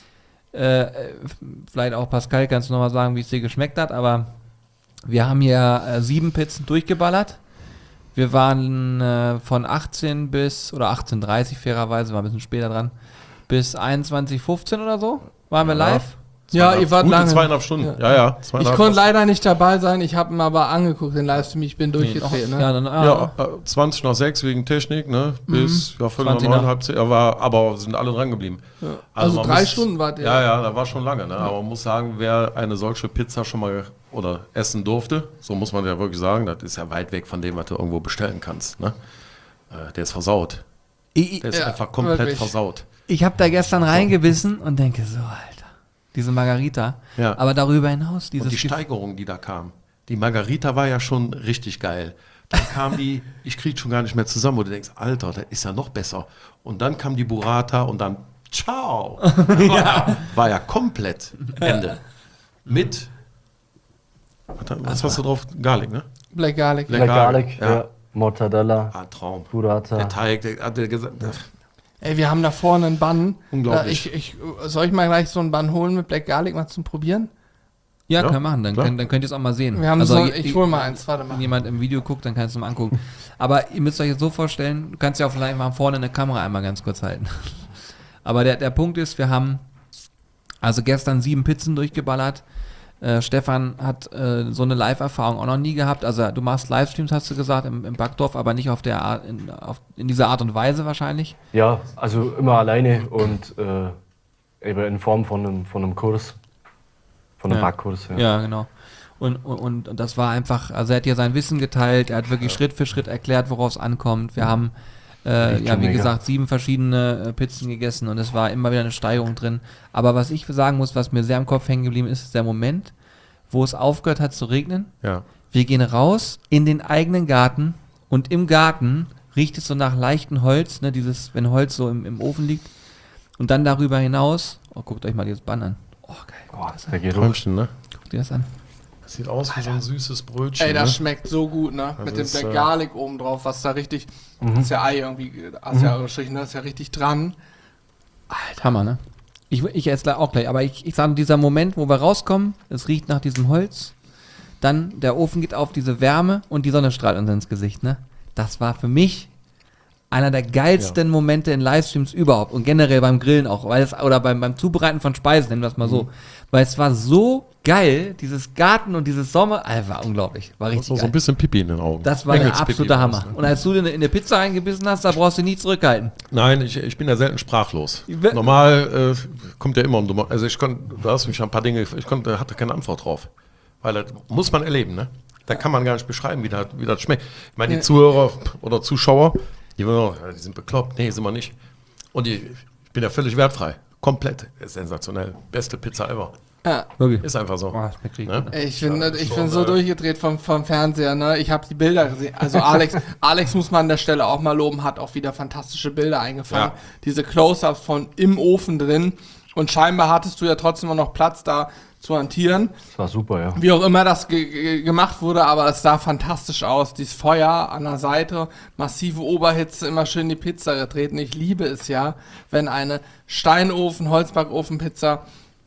Äh, vielleicht auch Pascal, kannst du nochmal sagen, wie es dir geschmeckt hat, aber wir haben hier äh, sieben Pizzen durchgeballert. Wir waren äh, von achtzehn bis, oder achtzehn Uhr dreißig fairerweise, war ein bisschen später dran, bis einundzwanzig Uhr fünfzehn oder so, waren wir Ja. live. Ja, ihr wart Gute lange. zweieinhalb Stunden. Ja, ja. Ich zweieinhalb konnte leider nicht dabei sein, ich habe ihn aber angeguckt, den Livestream, ich bin durchgedreht. Ne? Ja, dann, ah, Ja, äh, zwanzig nach sechs wegen Technik, ne? Bis ja, viertel nach zwanzig neun, nach- halb zehn, ja, war, aber sind alle dran geblieben. Also man drei muss- Stunden wart ihr. Ja, ja, da war schon lange, ne? Aber man muss sagen, wer eine solche Pizza schon mal oder essen durfte, so muss man ja wirklich sagen, das ist ja weit weg von dem, was du irgendwo bestellen kannst, ne? Äh, der ist versaut. ich Der ist Ja, einfach komplett wirklich. versaut. ich habe da gestern reingebissen und denke so, Alter, diese Margarita. Ja. Aber darüber hinaus, dieses Und die Gef- Steigerung, die da kam. Die Margarita war ja schon richtig geil. Dann kam die, ich krieg schon gar nicht mehr zusammen, wo du denkst, Alter, das ist ja noch besser. Und dann kam die Burrata und dann, ciao. War, war ja komplett Ende. Mit, was, was hast du drauf? Garlic, ne? Black Garlic. Black Black Garlic, ja. ja. Mortadella, Ah, Traum. Burrata. Der Teig, der hat der gesagt, Ey, wir haben da vorne einen Bann. Unglaublich. Äh, Ich, ich, soll ich mal gleich so einen Bann holen mit Black Garlic mal zum Probieren? Ja, Ja, kann man machen, dann, klar. könnt, dann könnt ihr es auch mal sehen. Wir haben also, so, je- ich hol mal eins, warte mal. Wenn jemand im Video guckt, dann kannst du es mal angucken. Aber ihr müsst euch jetzt so vorstellen, du kannst ja auch vielleicht mal vorne eine Kamera einmal ganz kurz halten. Aber der, der Punkt ist, wir haben also gestern sieben Pizzen durchgeballert. Äh, Stefan hat äh, so eine Live-Erfahrung auch noch nie gehabt. Also du machst Livestreams, hast du gesagt, im, im Backdorf, aber nicht auf der Art, in, auf, in dieser Art und Weise wahrscheinlich. Ja, also immer alleine und äh, eben in Form von einem, von einem Kurs. Von einem Ja. Backkurs, ja. Ja, genau. Und, und, und das war einfach, also er hat ja sein Wissen geteilt, er hat wirklich Schritt für Schritt erklärt, worauf es ankommt. Wir haben, äh, Echt ja, schon wie mega. gesagt, sieben verschiedene äh, Pizzen gegessen und es war immer wieder eine Steigerung drin. Aber was ich sagen muss, was mir sehr im Kopf hängen geblieben ist, ist der Moment, wo es aufgehört hat zu regnen. ja. Wir gehen raus in den eigenen Garten und im Garten riecht es so nach leichtem Holz, ne, dieses, wenn Holz so im, im Ofen liegt. Und dann darüber hinaus, oh, guckt euch mal dieses Bann an. Oh, geil. Boah, der Geruch. Träumchen, ne? Guckt ihr das an? Das sieht aus wie so ein süßes Brötchen. Ey, das ne? schmeckt so gut, ne? Mit dem ist, Black äh, Garlic oben drauf, was da richtig. Das ist ja Ei irgendwie, hast ja gestrichen, das ist ja richtig dran. Hammer, ne? Ich, ich esse gleich auch gleich, aber ich, ich sage, dieser Moment, wo wir rauskommen, es riecht nach diesem Holz, dann der Ofen geht auf, diese Wärme und die Sonne strahlt uns ins Gesicht, ne? Das war für mich einer der geilsten Momente in Livestreams überhaupt und generell beim Grillen auch, weil es, oder beim, beim Zubereiten von Speisen, nennen wir es mal so, weil es war so geil, dieses Garten und dieses Sommer, Alter, war unglaublich, war Das richtig ist so geil. ein bisschen Pipi in den Augen. Das war der Engelspipi absolute war Hammer. das, ne? Und als du in, in eine Pizza reingebissen hast, da brauchst du nie zurückhalten. Nein, ich, ich bin ja selten sprachlos. We- Normal äh, kommt ja immer um dumme. Also ich konnte, du hast mich ein paar Dinge, ich konnte, hatte keine Antwort drauf. Weil das muss man erleben, ne? Da kann man gar nicht beschreiben, wie das, wie das schmeckt. Ich meine, die Ja. Zuhörer oder Zuschauer, die, wollen, ja, die sind bekloppt. Nee, sind wir nicht. Und die, ich bin ja völlig wertfrei. Komplett. Ist sensationell. Beste Pizza ever. Ja. Wirklich. Ist einfach so. Oh, das schmeckt richtig Ne? gut. Ey, Ich bin, Ja, ich schon, bin so äh, durchgedreht vom, vom Fernseher, ne? Ich habe die Bilder gesehen. Also Alex, Alex muss man an der Stelle auch mal loben, hat auch wieder fantastische Bilder eingefangen. Ja. Diese Close-Ups von im Ofen drin. Und scheinbar hattest du ja trotzdem auch noch Platz da zu hantieren. Das war super, ja. Wie auch immer das ge ge gemacht wurde, aber es sah fantastisch aus. Dieses Feuer an der Seite, massive Oberhitze, immer schön die Pizza getreten. Ich liebe es ja, wenn eine Steinofen, Holzbackofen-Pizza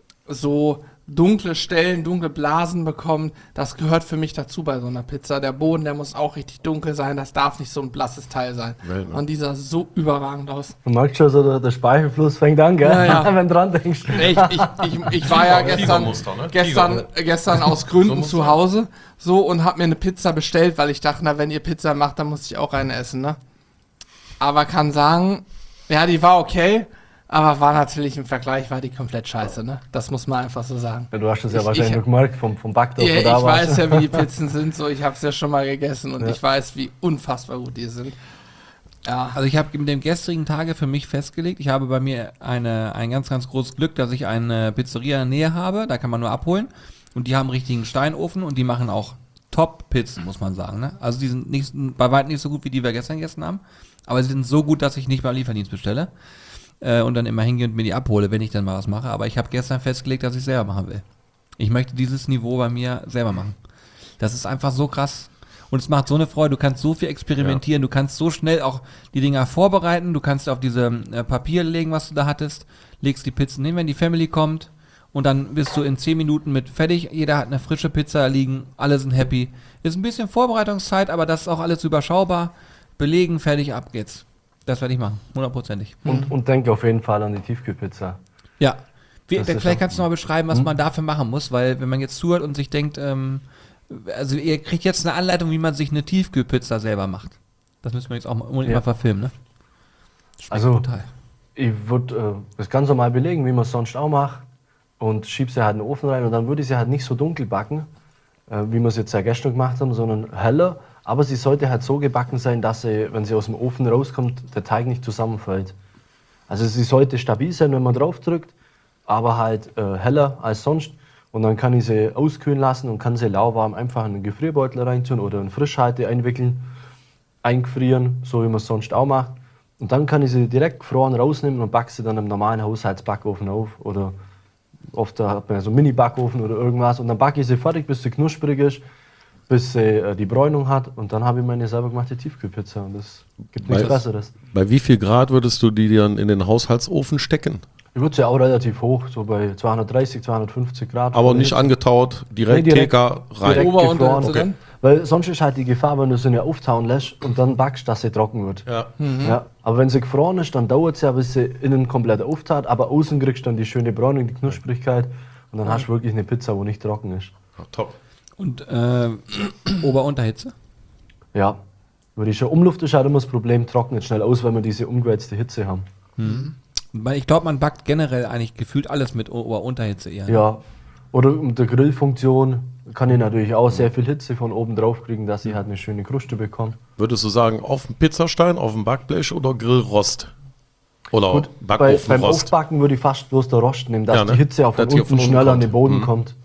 so dunkle Stellen, dunkle Blasen bekommt. Das gehört für mich dazu bei so einer Pizza. Der Boden, der muss auch richtig dunkel sein. Das darf nicht so ein blasses Teil sein. Welt, ne? Und dieser sah so überragend aus. Du merkst schon, so der, der Speichelfluss fängt an, gell? Ja, ja. Wenn du dran denkst. Ich, ich, ich, ich war ja gestern, Tigermuster, ne? gestern, Tiger. äh, gestern aus So Gründen muss zu sein. Hause so und hab mir eine Pizza bestellt, weil ich dachte, na, wenn ihr Pizza macht, dann muss ich auch eine essen, ne? Aber kann sagen, ja, die war okay, aber war natürlich im Vergleich, war die komplett scheiße, ne? Das muss man einfach so sagen. Ja, du hast das ja Ich- wahrscheinlich ich- noch gemerkt vom, vom Backdorf. Ja, wo ich da warst. weiß ja, wie die Pizzen sind, so, ich hab's ja schon mal gegessen und Ja. ich weiß, wie unfassbar gut die sind. Ja, Also ich habe mit dem gestrigen Tage für mich festgelegt, ich habe bei mir eine, ein ganz, ganz großes Glück, dass ich eine Pizzeria in der Nähe habe, da kann man nur abholen und die haben einen richtigen Steinofen und die machen auch Top-Pizzen, muss man sagen. Ne? Also die sind nicht, bei weitem nicht so gut, wie die wir gestern gegessen haben, aber sie sind so gut, dass ich nicht beim Lieferdienst bestelle äh, und dann immer hingehe und mir die abhole, wenn ich dann mal was mache. Aber ich habe gestern festgelegt, dass ich selber machen will. Ich möchte dieses Niveau bei mir selber machen. Das ist einfach so krass. Und es macht so eine Freude, du kannst so viel experimentieren, ja. du kannst so schnell auch die Dinger vorbereiten, du kannst auf diese äh, Papier legen, was du da hattest, legst die Pizzen hin, wenn die Family kommt und dann bist du in zehn Minuten mit fertig, jeder hat eine frische Pizza liegen, alle sind happy. Ist ein bisschen Vorbereitungszeit, aber das ist auch alles überschaubar, belegen, fertig, ab geht's. Das werde ich machen, hundertprozentig. Und, und denke auf jeden Fall an die Tiefkühlpizza. Ja, Wie, Das dann, ist vielleicht auch- kannst du mal beschreiben, was Hm? man dafür machen muss, weil wenn man jetzt zuhört und sich denkt, ähm, also ihr kriegt jetzt eine Anleitung, wie man sich eine Tiefkühlpizza selber macht. Das müssen wir jetzt auch mal, unbedingt Ja. mal verfilmen, ne? Schmeckt Also- brutal. Ich würde äh, das ganz normal belegen, wie man es sonst auch macht. Und schieb sie halt in den Ofen rein. Und dann würde ich sie halt nicht so dunkel backen, äh, wie wir es jetzt ja gestern gemacht haben, sondern heller. Aber sie sollte halt so gebacken sein, dass sie, wenn sie aus dem Ofen rauskommt, der Teig nicht zusammenfällt. Also sie sollte stabil sein, wenn man drauf drückt, aber halt äh, heller als sonst. Und dann kann ich sie auskühlen lassen und kann sie lauwarm einfach in einen Gefrierbeutel reintun oder in Frischhalte einwickeln, eingefrieren, so wie man es sonst auch macht. Und dann kann ich sie direkt gefroren rausnehmen und backe sie dann im normalen Haushaltsbackofen auf. Oder oft da hat man ja so einen Mini-Backofen oder irgendwas. Und dann backe ich sie fertig, bis sie knusprig ist, bis sie äh, die Bräunung hat. Und dann habe ich meine selber gemachte Tiefkühlpizza. Und das gibt nichts Weiß- Besseres. Bei wie viel Grad würdest du die dann in den Haushaltsofen stecken? Ich würde sie auch relativ hoch, so bei zweihundertdreißig, zweihundertfünfzig Grad. Aber nicht angetaut, direkt, Nee, direkt- T K rein. direkt Ober- und gefroren. Unterhitze dann? Weil sonst ist halt die Gefahr, wenn du sie nicht auftauen lässt und dann backst, dass sie trocken wird. Ja. Ja, aber wenn sie gefroren ist, dann dauert es ja, bis sie innen komplett auftaut, aber außen kriegst du dann die schöne Bräunung, die Knusprigkeit und dann hast du wirklich eine Pizza, wo nicht trocken ist. Ja, top. Und äh, Ober-Unterhitze? Ja, würde ich schon. Umluft ist halt immer das Problem, trocknet schnell aus, wenn wir diese umgewälzte Hitze haben. Weil ich glaube, man backt generell eigentlich gefühlt alles mit Ober-Unterhitze eher. ne? Ja, oder mit der Grillfunktion kann ich natürlich auch sehr viel Hitze von oben drauf kriegen, dass ich halt eine schöne Kruste bekomme. Würdest du sagen, auf dem Pizzastein, auf dem Backblech oder Grillrost? Oder Gut, bei, beim Backofenrost? Aufbacken würde ich fast bloß der Rost nehmen, dass Ja, ne? die Hitze auf Dass den die unten auf den schneller an kommt. den Boden Mhm. kommt.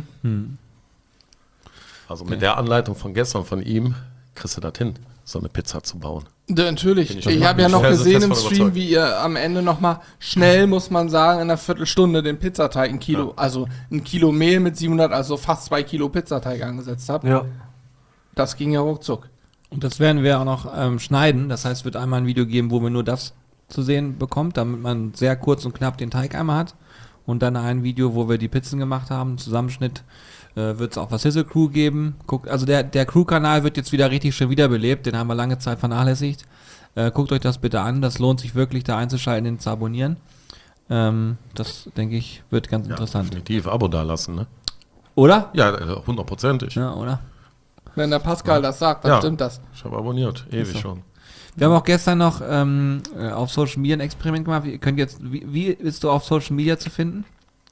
Also mit der Anleitung von gestern von ihm kriegst du das hin, so eine Pizza zu bauen. Ja, natürlich. Bin Ich, ich habe ja fest noch von gesehen im überzeugt. Stream, wie ihr am Ende nochmal schnell, muss man sagen, in einer Viertelstunde den Pizzateig, ein Kilo, Ja. also ein Kilo Mehl mit siebenhundert, also fast zwei Kilo Pizzateig angesetzt habt. Ja. Das ging ja ruckzuck. Und das werden wir auch noch ähm, schneiden. Das heißt, es wird einmal ein Video geben, wo man nur das zu sehen bekommt, damit man sehr kurz und knapp den Teig einmal hat. Und dann ein Video, wo wir die Pizzen gemacht haben. Zusammenschnitt äh, wird es auch was Sizzle Crew geben. Guckt, also der, der Crew-Kanal wird jetzt wieder richtig schön wiederbelebt. Den haben wir lange Zeit vernachlässigt. Äh, guckt euch das bitte an. Das lohnt sich wirklich, da einzuschalten, den zu abonnieren. Ähm, das, denke ich, wird ganz Ja, interessant. definitiv Abo da lassen, ne? Oder? Ja, äh, hundertprozentig. Ja, oder? Wenn der Pascal das sagt, dann Ja. stimmt das. Ich habe abonniert, ewig so. schon. Wir haben auch gestern noch ähm, äh, auf Social Media ein Experiment gemacht. Ihr könnt jetzt, wie, wie bist du auf Social Media zu finden?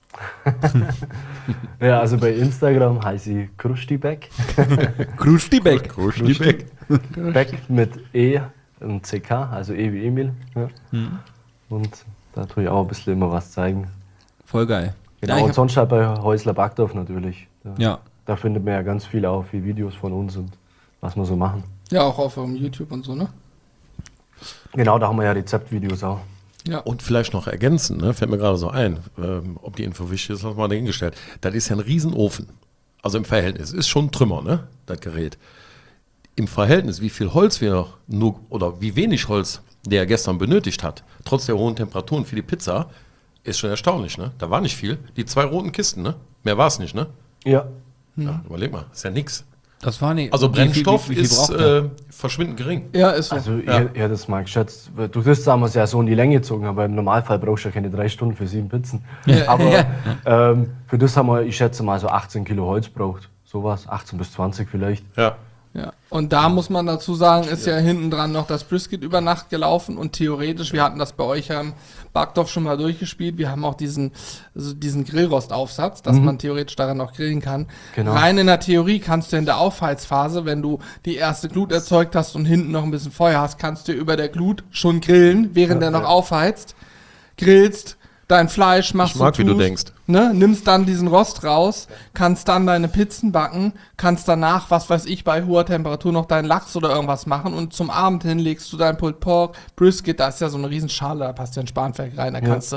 Ja, also bei Instagram heiße ich Krustibeck. Krustibek. Beck mit E und C K, also E wie Emil. Ja. Und da tue ich auch ein bisschen immer was zeigen. Voll geil. Genau, Ja, ich und hab, sonst halt bei Häusler Backdorf natürlich. Da, ja. da findet man ja ganz viel auch, wie Videos von uns und was wir so machen. Ja, auch auf um YouTube und so, ne? Genau, da haben wir ja Rezeptvideos auch. Ja. Und vielleicht noch ergänzen, ne? Fällt mir gerade so ein, ähm, ob die Info wichtig ist, lass mal dahingestellt. Das ist ja ein Riesenofen. Also im Verhältnis. Ist schon ein Trümmer, ne? Das Gerät. Im Verhältnis, wie viel Holz wir nur, oder wie wenig Holz der gestern benötigt hat, trotz der hohen Temperaturen für die Pizza, ist schon erstaunlich, ne? Da war nicht viel. Die zwei roten Kisten, ne? Mehr war es nicht, ne? Ja, Ja, überleg mal, ist ja nix. Das war nicht. Also wie viel- Brennstoff wie, wie viel ist braucht der? äh, verschwindend gering. Ja, ist so. also Ja. ich, ich hätte es mal geschätzt. Du kriegst damals ja so in die Länge gezogen, aber im Normalfall brauchst du ja keine drei Stunden für sieben Pizzen. Aber ähm, für das haben wir, ich schätze mal, so achtzehn Kilo Holz braucht. Sowas, achtzehn bis zwanzig vielleicht. Ja. Ja. Und da muss man dazu sagen, ist ja hinten dran noch das Brisket über Nacht gelaufen und theoretisch, wir hatten das bei euch ja im Backdorf schon mal durchgespielt, wir haben auch diesen, also diesen Grillrostaufsatz, dass man theoretisch daran noch grillen kann. Genau. Rein in der Theorie kannst du in der Aufheizphase, wenn du die erste Glut erzeugt hast und hinten noch ein bisschen Feuer hast, kannst du über der Glut schon grillen, während der noch aufheizt, grillst, dein Fleisch machst Ich mag, wie du tust, denkst. Ne, nimmst dann diesen Rost raus, kannst dann deine Pizzen backen, kannst danach, was weiß ich, bei hoher Temperatur noch deinen Lachs oder irgendwas machen und zum Abend hin legst du dein Pulled Pork, Brisket, da ist ja so eine Riesenschale, da passt ja ein Spanferkel rein, da Ja. kannst du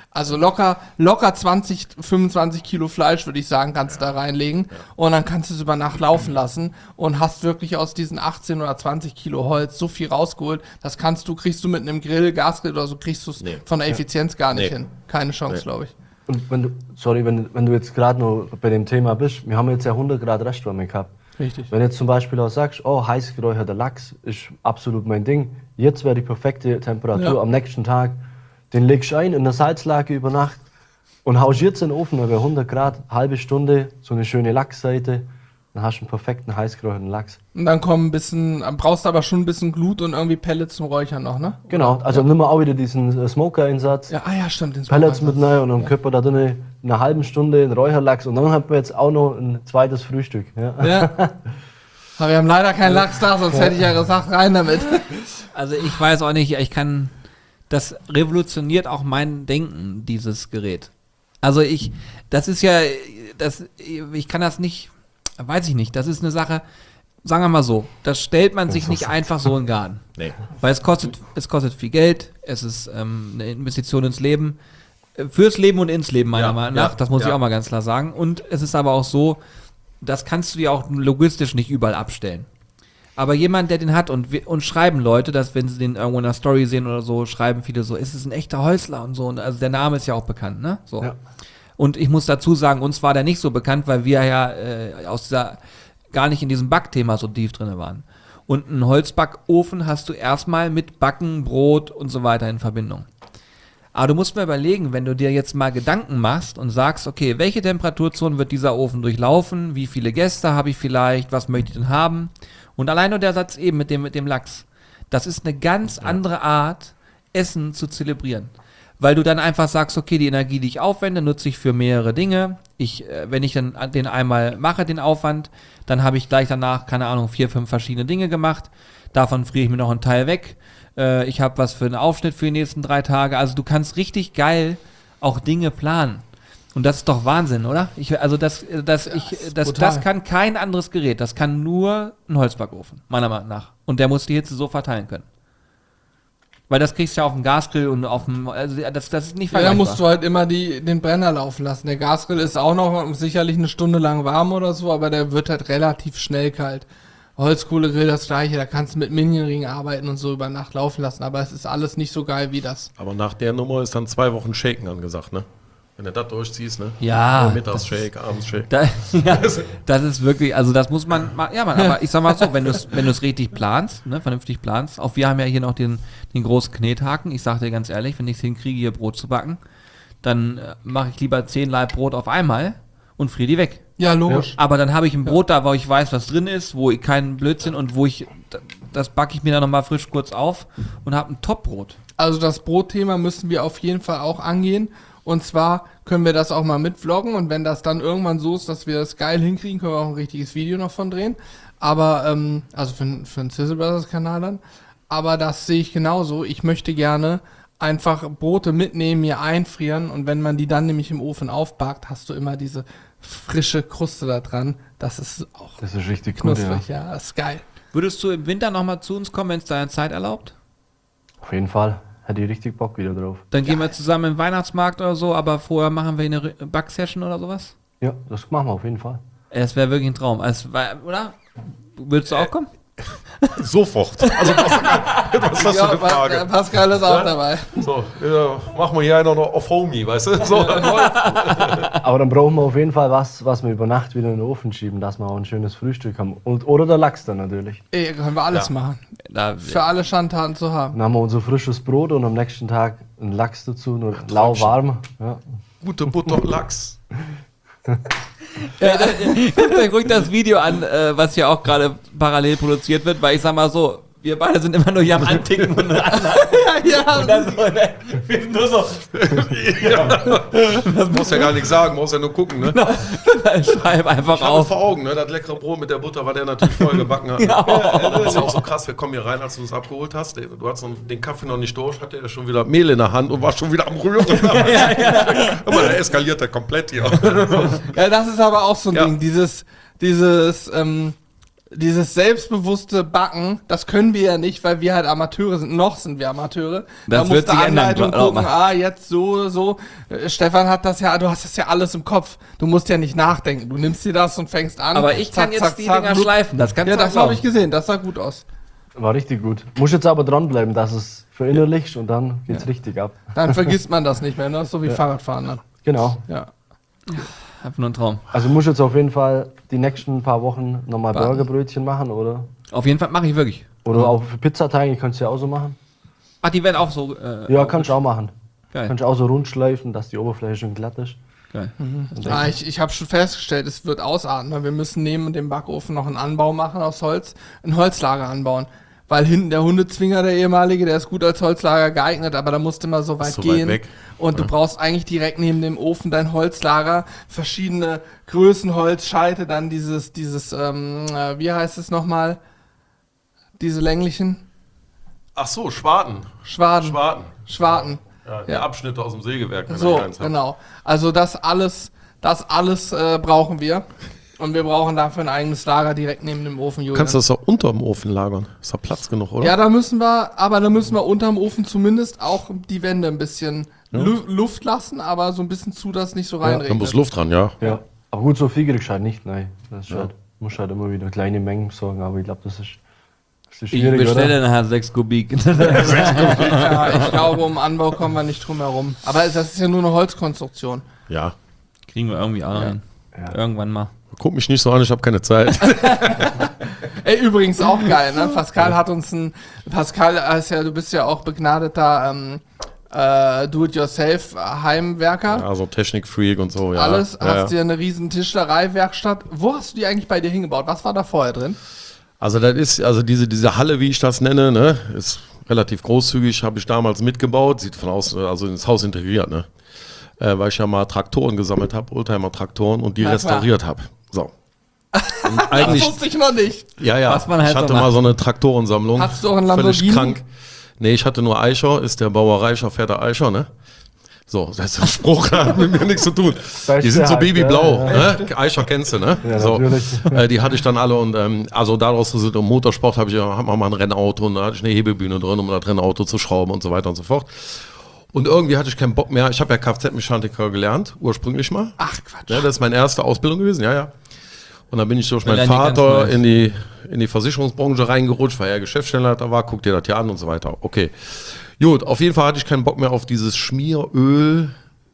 Also locker, locker zwanzig, fünfundzwanzig Kilo Fleisch, würde ich sagen, kannst du da reinlegen. Und dann kannst du es über Nacht laufen lassen und hast wirklich aus diesen achtzehn oder zwanzig Kilo Holz so viel rausgeholt. Das kannst du, kriegst du mit einem Grill, Gasgrill oder so, kriegst du es Nee. von der Effizienz gar nicht Nee. hin. Keine Chance, Nee. glaube ich. Und wenn du, sorry, wenn, wenn du jetzt gerade noch bei dem Thema bist, wir haben jetzt ja hundert Grad Restwärme gehabt. Richtig. Wenn jetzt zum Beispiel auch sagst, oh, heiß geräucherter Lachs ist absolut mein Ding, jetzt wäre die perfekte Temperatur Ja. am nächsten Tag, den legst du ein in der Salzlake über Nacht und haust jetzt in den Ofen bei hundert Grad, halbe Stunde, so eine schöne Lachsseite, dann hast du einen perfekten heiß geräucherten Lachs. Und dann kommen ein bisschen, brauchst du aber schon ein bisschen Glut und irgendwie Pellets zum Räuchern noch, ne? Genau, also nimm mal auch wieder diesen äh, Smoker-Einsatz, Ja, ah ja, stimmt. Den Pellets mit Smoker-Einsatz. rein und dann können wir da drin in einer halben Stunde einen Räucherlachs und dann haben wir jetzt auch noch ein zweites Frühstück. Ja. Ja. Aber wir haben leider keinen Lachs da, sonst hätte ich ja gesagt, rein damit. Also ich weiß auch nicht, ich kann, das revolutioniert auch mein Denken, dieses Gerät. Also ich, das ist ja, das, ich kann das nicht, weiß ich nicht, das ist eine Sache, sagen wir mal so, das stellt man sich nicht einfach so in den Garten. Nee. Weil es kostet, es kostet viel Geld, es ist ähm, eine Investition ins Leben, äh, fürs Leben und ins Leben meiner Ja, Meinung nach, ja, das muss ich ja. auch mal ganz klar sagen. Und es ist aber auch so, das kannst du dir auch logistisch nicht überall abstellen. Aber jemand, der den hat und, wir- und schreiben Leute, dass wenn sie den irgendwo in der Story sehen oder so, schreiben viele so, ist es ein echter Holzler und so. Und also der Name ist ja auch bekannt, ne? So. Ja. Und ich muss dazu sagen, uns war der nicht so bekannt, weil wir ja äh, aus dieser, gar nicht in diesem Backthema so tief drin waren. Und einen Holzbackofen hast du erstmal mit Backen, Brot und so weiter in Verbindung. Aber du musst mir überlegen, wenn du dir jetzt mal Gedanken machst und sagst, okay, welche Temperaturzone wird dieser Ofen durchlaufen, wie viele Gäste habe ich vielleicht, was möchte ich denn haben? Und allein nur der Satz eben mit dem, mit dem Lachs, das ist eine ganz andere Art, Essen zu zelebrieren. Weil du dann einfach sagst, okay, die Energie, die ich aufwende, nutze ich für mehrere Dinge. Ich, äh, wenn ich dann den einmal mache, den Aufwand, dann habe ich gleich danach, keine Ahnung, vier, fünf verschiedene Dinge gemacht. Davon friere ich mir noch einen Teil weg. Äh, ich habe was für einen Aufschnitt für die nächsten drei Tage. Also du kannst richtig geil auch Dinge planen. Und das ist doch Wahnsinn, oder? Ich, also das, äh, das, ich, das, brutal. das kann kein anderes Gerät. Das kann nur ein Holzbackofen, meiner Meinung nach. Und der muss die Hitze so verteilen können. Weil das kriegst du ja auf dem Gasgrill und auf dem, also das, das ist nicht Ja, da vergleichbar. musst du halt immer die, den Brenner laufen lassen. Der Gasgrill ist auch noch sicherlich eine Stunde lang warm oder so, aber der wird halt relativ schnell kalt. Holzkohlegrill das gleiche, da kannst du mit Minionring arbeiten und so über Nacht laufen lassen, aber es ist alles nicht so geil wie das. Aber nach der Nummer ist dann zwei Wochen Shaken angesagt, ne? Wenn du das durchziehst, ne? Ja, Mittags Shake, abends Shake. Da, ja, das ist wirklich, also das muss man, ma- ja man, aber ich sag mal so, wenn du es wenn du es richtig planst, ne, vernünftig planst, auch wir haben ja hier noch den, den großen Knethaken, ich sag dir ganz ehrlich, wenn ich es hinkriege, hier Brot zu backen, dann äh, mache ich lieber zehn Laib Brot auf einmal und friere die weg. Ja, logisch. Aber dann habe ich ein Brot da, wo ich weiß, was drin ist, wo ich keinen Blödsinn und wo ich, das backe ich mir dann nochmal frisch kurz auf und habe ein Top-Brot. Also das Brotthema müssen wir auf jeden Fall auch angehen. Und zwar können wir das auch mal mitvloggen und wenn das dann irgendwann so ist, dass wir das geil hinkriegen, können wir auch ein richtiges Video noch von drehen. Aber, ähm, also für, für den Sizzle Brothers Kanal dann. Aber das sehe ich genauso. Ich möchte gerne einfach Brote mitnehmen, mir einfrieren und wenn man die dann nämlich im Ofen aufbackt, hast du immer diese frische Kruste da dran. Das ist auch Das ist richtig gut, ja. knusprig, ja. Das ist geil. Würdest du im Winter nochmal zu uns kommen, wenn es deine Zeit erlaubt? Auf jeden Fall. Hätte ich richtig Bock wieder drauf. Dann gehen wir zusammen in den Weihnachtsmarkt oder so, aber vorher machen wir eine Re- Backsession oder sowas? Ja, das machen wir auf jeden Fall. Es wäre wirklich ein Traum. Es war, oder? Würdest du auch kommen? Sofort. Also, was, was ist das für eine Pa- Frage? Pascal ist auch dabei. So, ja, machen wir hier einer noch auf Homie, weißt du? So, dann läuft. Aber dann brauchen wir auf jeden Fall was, was wir über Nacht wieder in den Ofen schieben, dass wir auch ein schönes Frühstück haben. Und, oder der Lachs dann natürlich. Ey, können wir alles Ja. machen. Da, Für alle Schandtaten zu haben. Dann haben wir unser frisches Brot und am nächsten Tag einen Lachs dazu, nur lauwarm. Ja. Gute Butter, Lachs. guckt euch ruhig das Video an, äh, was hier auch gerade parallel produziert wird, weil ich sag mal so, wir beide sind immer nur hier am Anticken und ran. Ja, Und dann so, ne, wir sind nur so, Das muss ja gar nichts sagen, muss ja nur gucken, ne? schreib einfach Ich habe auf. vor Augen, ne? Das leckere Brot mit der Butter, war der natürlich voll gebacken hat. Ja. Das ist ja auch so krass, wir kommen hier rein, als du uns abgeholt hast. Du hast noch den Kaffee noch nicht durch, hatte er schon wieder Mehl in der Hand und war schon wieder am Rühren. Aber der eskaliert er komplett hier. Ja, das ist aber auch so ein Ja. Ding, dieses, dieses, ähm, dieses selbstbewusste Backen, das können wir ja nicht, weil wir halt Amateure sind. Noch sind wir Amateure. Das da wird musst du sich ändern, Anleitung glaub gucken, mal. ah, jetzt so, so. Äh, Stefan hat das ja, du hast das ja alles im Kopf. Du musst ja nicht nachdenken. Du nimmst dir das und fängst an. Aber ich kann zack, jetzt zack, die zack, Dinger blub. schleifen. Das kannst Ja, du das auch habe ich gesehen. Das sah gut aus. War richtig gut. Muss jetzt aber dranbleiben, dass es verinnerlichst und dann geht's richtig ab. Dann vergisst man das nicht mehr. Ne? Das ist so wie Fahrradfahren dann. Genau. Ja. Einfach nur ein Traum. Also muss jetzt auf jeden Fall die nächsten paar Wochen nochmal Backen. Burgerbrötchen machen, oder? Auf jeden Fall mache ich wirklich. Oder auch für Pizzateige kannst du ja auch so machen. Ach, die werden auch so. Äh, Ja, kannst du auch machen. Geil. Kannst du auch so rund schleifen, dass die Oberfläche schön glatt ist. Geil. Ah, ich ich habe schon festgestellt, es wird ausarten. Weil wir müssen neben dem Backofen noch einen Anbau machen aus Holz, ein Holzlager anbauen. Weil hinten der Hundezwinger, der ehemalige, der ist gut als Holzlager geeignet, aber da musst du immer so weit So weit gehen. weg. Und du brauchst eigentlich direkt neben dem Ofen dein Holzlager, verschiedene Größen Holzscheite, dann dieses, dieses, ähm, äh, wie heißt es nochmal? Diese länglichen Ach so, Schwarten. Schwaden. Schwarten. Schwarten. Ja, der Ja. Abschnitte aus dem Sägewerk. wenn So, ihr eins habt. genau. Also das alles, das alles äh, brauchen wir. Und wir brauchen dafür ein eigenes Lager direkt neben dem Ofen, Julian. Kannst du das auch unter dem Ofen lagern? Ist da Platz genug, oder? Ja, da müssen wir, aber da müssen wir unterm Ofen zumindest auch die Wände ein bisschen Lu Luft lassen, aber so ein bisschen zu, dass nicht so Da reinregnet. muss Luft dran, ja. Ja. Aber gut, so viel kriegst du halt nicht, nein. Das ist halt, musst halt immer wieder kleine Mengen besorgen, aber ich glaube, das ist, das ist Ich schwierig, bestelle oder? nachher sechs Kubik. Ja, ich glaube, um Anbau kommen wir nicht drum herum. Aber das ist ja nur eine Holzkonstruktion. Ja. Kriegen wir irgendwie auch noch hin. Ja. Irgendwann mal. Guck mich nicht so an, ich habe keine Zeit. Ey, übrigens auch geil, ne? Pascal hat uns ein, Pascal ist ja, du bist ja auch begnadeter ähm, äh, Do-it-yourself-Heimwerker. Also Technik-Freak und so, ja. Alles, ja, hast ja. dir eine riesen Tischlerei-Werkstatt. Wo hast du die eigentlich bei dir hingebaut? Was war da vorher drin? Also das ist, also diese, diese Halle, wie ich das nenne, ne, ist relativ großzügig, habe ich damals mitgebaut, sieht von außen, also ins Haus integriert, ne. Äh, weil ich ja mal Traktoren gesammelt habe, Oldtimer-Traktoren und die Na klar. restauriert habe. So. Und Das eigentlich, wusste ich noch nicht. ja, ja, Was man halt ich hatte so mal macht. so eine Traktorensammlung. Hattest du auch einen Völlig Lamborghini? krank. Nee, ich hatte nur Eicher, ist der Bauer Reicher, fährt der Eicher, ne? So, das ist ein Spruch, hat mit mir nichts zu tun. Die sind so halt, babyblau, ja, ne? Eicher kennst du, ne? Ja, so, natürlich. äh, die hatte ich dann alle und ähm, also daraus so im Motorsport habe ich ja hab mal ein Rennauto und da hatte ich eine Hebelbühne drin, um das Rennauto zu schrauben und so weiter und so fort. Und irgendwie hatte ich keinen Bock mehr. Ich habe ja Kfz-Mechaniker gelernt, ursprünglich mal. Ach, Quatsch. Ja, das ist meine erste Ausbildung gewesen, ja, ja. Und dann bin ich durch Dann meinen lernen die ganz Vater Neues. in die, in die Versicherungsbranche reingerutscht, weil er Geschäftsstellenleiter war, guck dir das hier an und so weiter. Okay. Gut, auf jeden Fall hatte ich keinen Bock mehr auf dieses Schmieröl.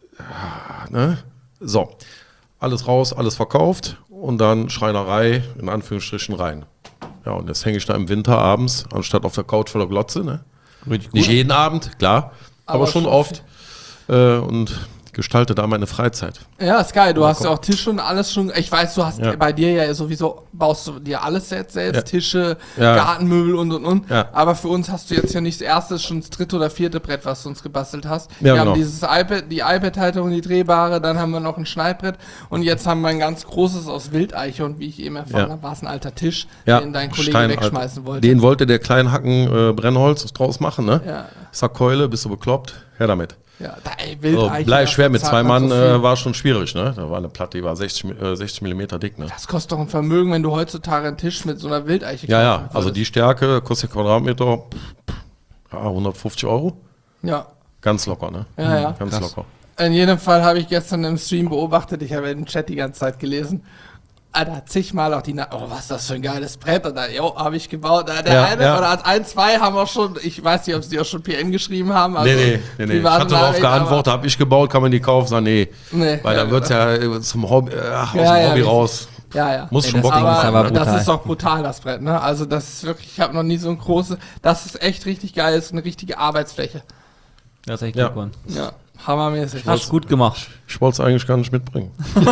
Ja, ne? So, alles raus, alles verkauft und dann Schreinerei in Anführungsstrichen rein. Ja, und jetzt hänge ich da im Winter abends, anstatt auf der Couch voller Glotze, ne? Richtig Nicht jeden Abend, klar, aber, Aber schon schon oft äh, und gestalte da meine Freizeit. Ja, ist geil. Du hast ja auch Tische und alles schon. Ich weiß, du hast Ja. bei dir ja sowieso, baust du dir alles jetzt selbst, Ja. Tische, Ja. Gartenmöbel und und und. Ja. Aber für uns hast du jetzt ja nicht das erste, schon das dritte oder vierte Brett, was du uns gebastelt hast. Ja, wir genau. haben dieses iPad, die iPad-Halterung, die drehbare, dann haben wir noch ein Schneidbrett und jetzt haben wir ein ganz großes aus Wildeiche und wie ich eben erfahren Ja. habe, war es ein alter Tisch, Ja, den dein Kollege Stein- wegschmeißen wollte. Den wollte der Kleinhacken äh, Brennholz draus machen, ne? Ja. Ich sag Keule, bist du bekloppt? Her damit. Ja, da, ey, So, Wildeiche. bleib schwer, dafür mit zahlt zwei man Mann so viel. äh, war schon schwierig, ne? Da war eine Platte, die war sechzig, äh, sechzig Millimeter dick, ne? Das kostet doch ein Vermögen, wenn du heutzutage einen Tisch mit so einer Wildeiche Ja, ja, kaufen also würdest. die Stärke kostet Quadratmeter pff, pff, ja, hundertfünfzig Euro. Ja, Ganz locker, ne? ja, ja. Ganz Krass. locker. In jedem Fall habe ich gestern im Stream beobachtet, ich habe den Chat die ganze Zeit gelesen. Alter, zigmal auch die Na oh, was ist das für ein geiles Brett? Und dann, jo, habe ich gebaut. Der Ja, eine ja. oder hat ein, zwei haben auch schon, ich weiß nicht, ob sie auch schon P N geschrieben haben. Also nee, nee, nee, nee. Ich private hatte darauf Nachricht, geantwortet, habe ich gebaut, kann man die kaufen? Sag, nee. Nee, Weil ja, dann wird's ja äh, zum Hobby, äh, aus dem Ja, ja, Hobby richtig. raus. aber- Ja, ja. Muss Ey, schon das Bock Ding drauf ist haben, aber ne? brutal. Das ist doch brutal, das Brett, ne? Also das ist wirklich, ich habe noch nie so ein großes, das ist echt richtig geil, das ist eine richtige Arbeitsfläche. Das ist echt Ja. gut geworden. Ja, hammermäßig. Hast gut gemacht. Ich wollte es eigentlich gar nicht mitbringen.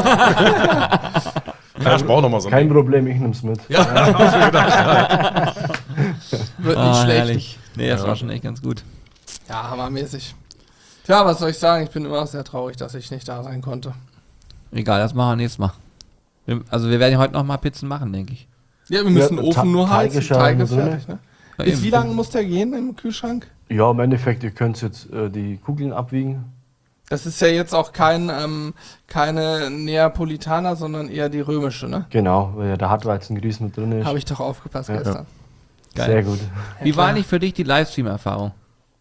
ja, ich brauche noch mal so Kein ein Problem, ich nehm's mit. Ja, hab ich mir gedacht. Wird nicht Ah, schlecht. herrlich. Nee, das war schon echt ganz gut. Ja, hammermäßig. Tja, was soll ich sagen? Ich bin immer noch sehr traurig, dass ich nicht da sein konnte. Egal, das machen wir nächstes Mal. Wir- Also wir werden ja heute noch mal Pizzen machen, denke ich. Ja, wir müssen Ja, den Ofen Ta- nur Teig heizen. ist ja Teig noch ist drin. fertig, ne? Ja, Bis eben. wie lange muss der gehen im Kühlschrank? Ja, im Endeffekt, ihr könnt jetzt äh, die Kugeln abwiegen. Das ist ja jetzt auch kein, ähm, keine Neapolitaner, sondern eher die römische, ne? Genau, weil ja der Hartweizengrieß mit drin ist. Habe ich doch aufgepasst Ja. gestern. Geil. Sehr gut. Wie war eigentlich für dich die Livestream-Erfahrung?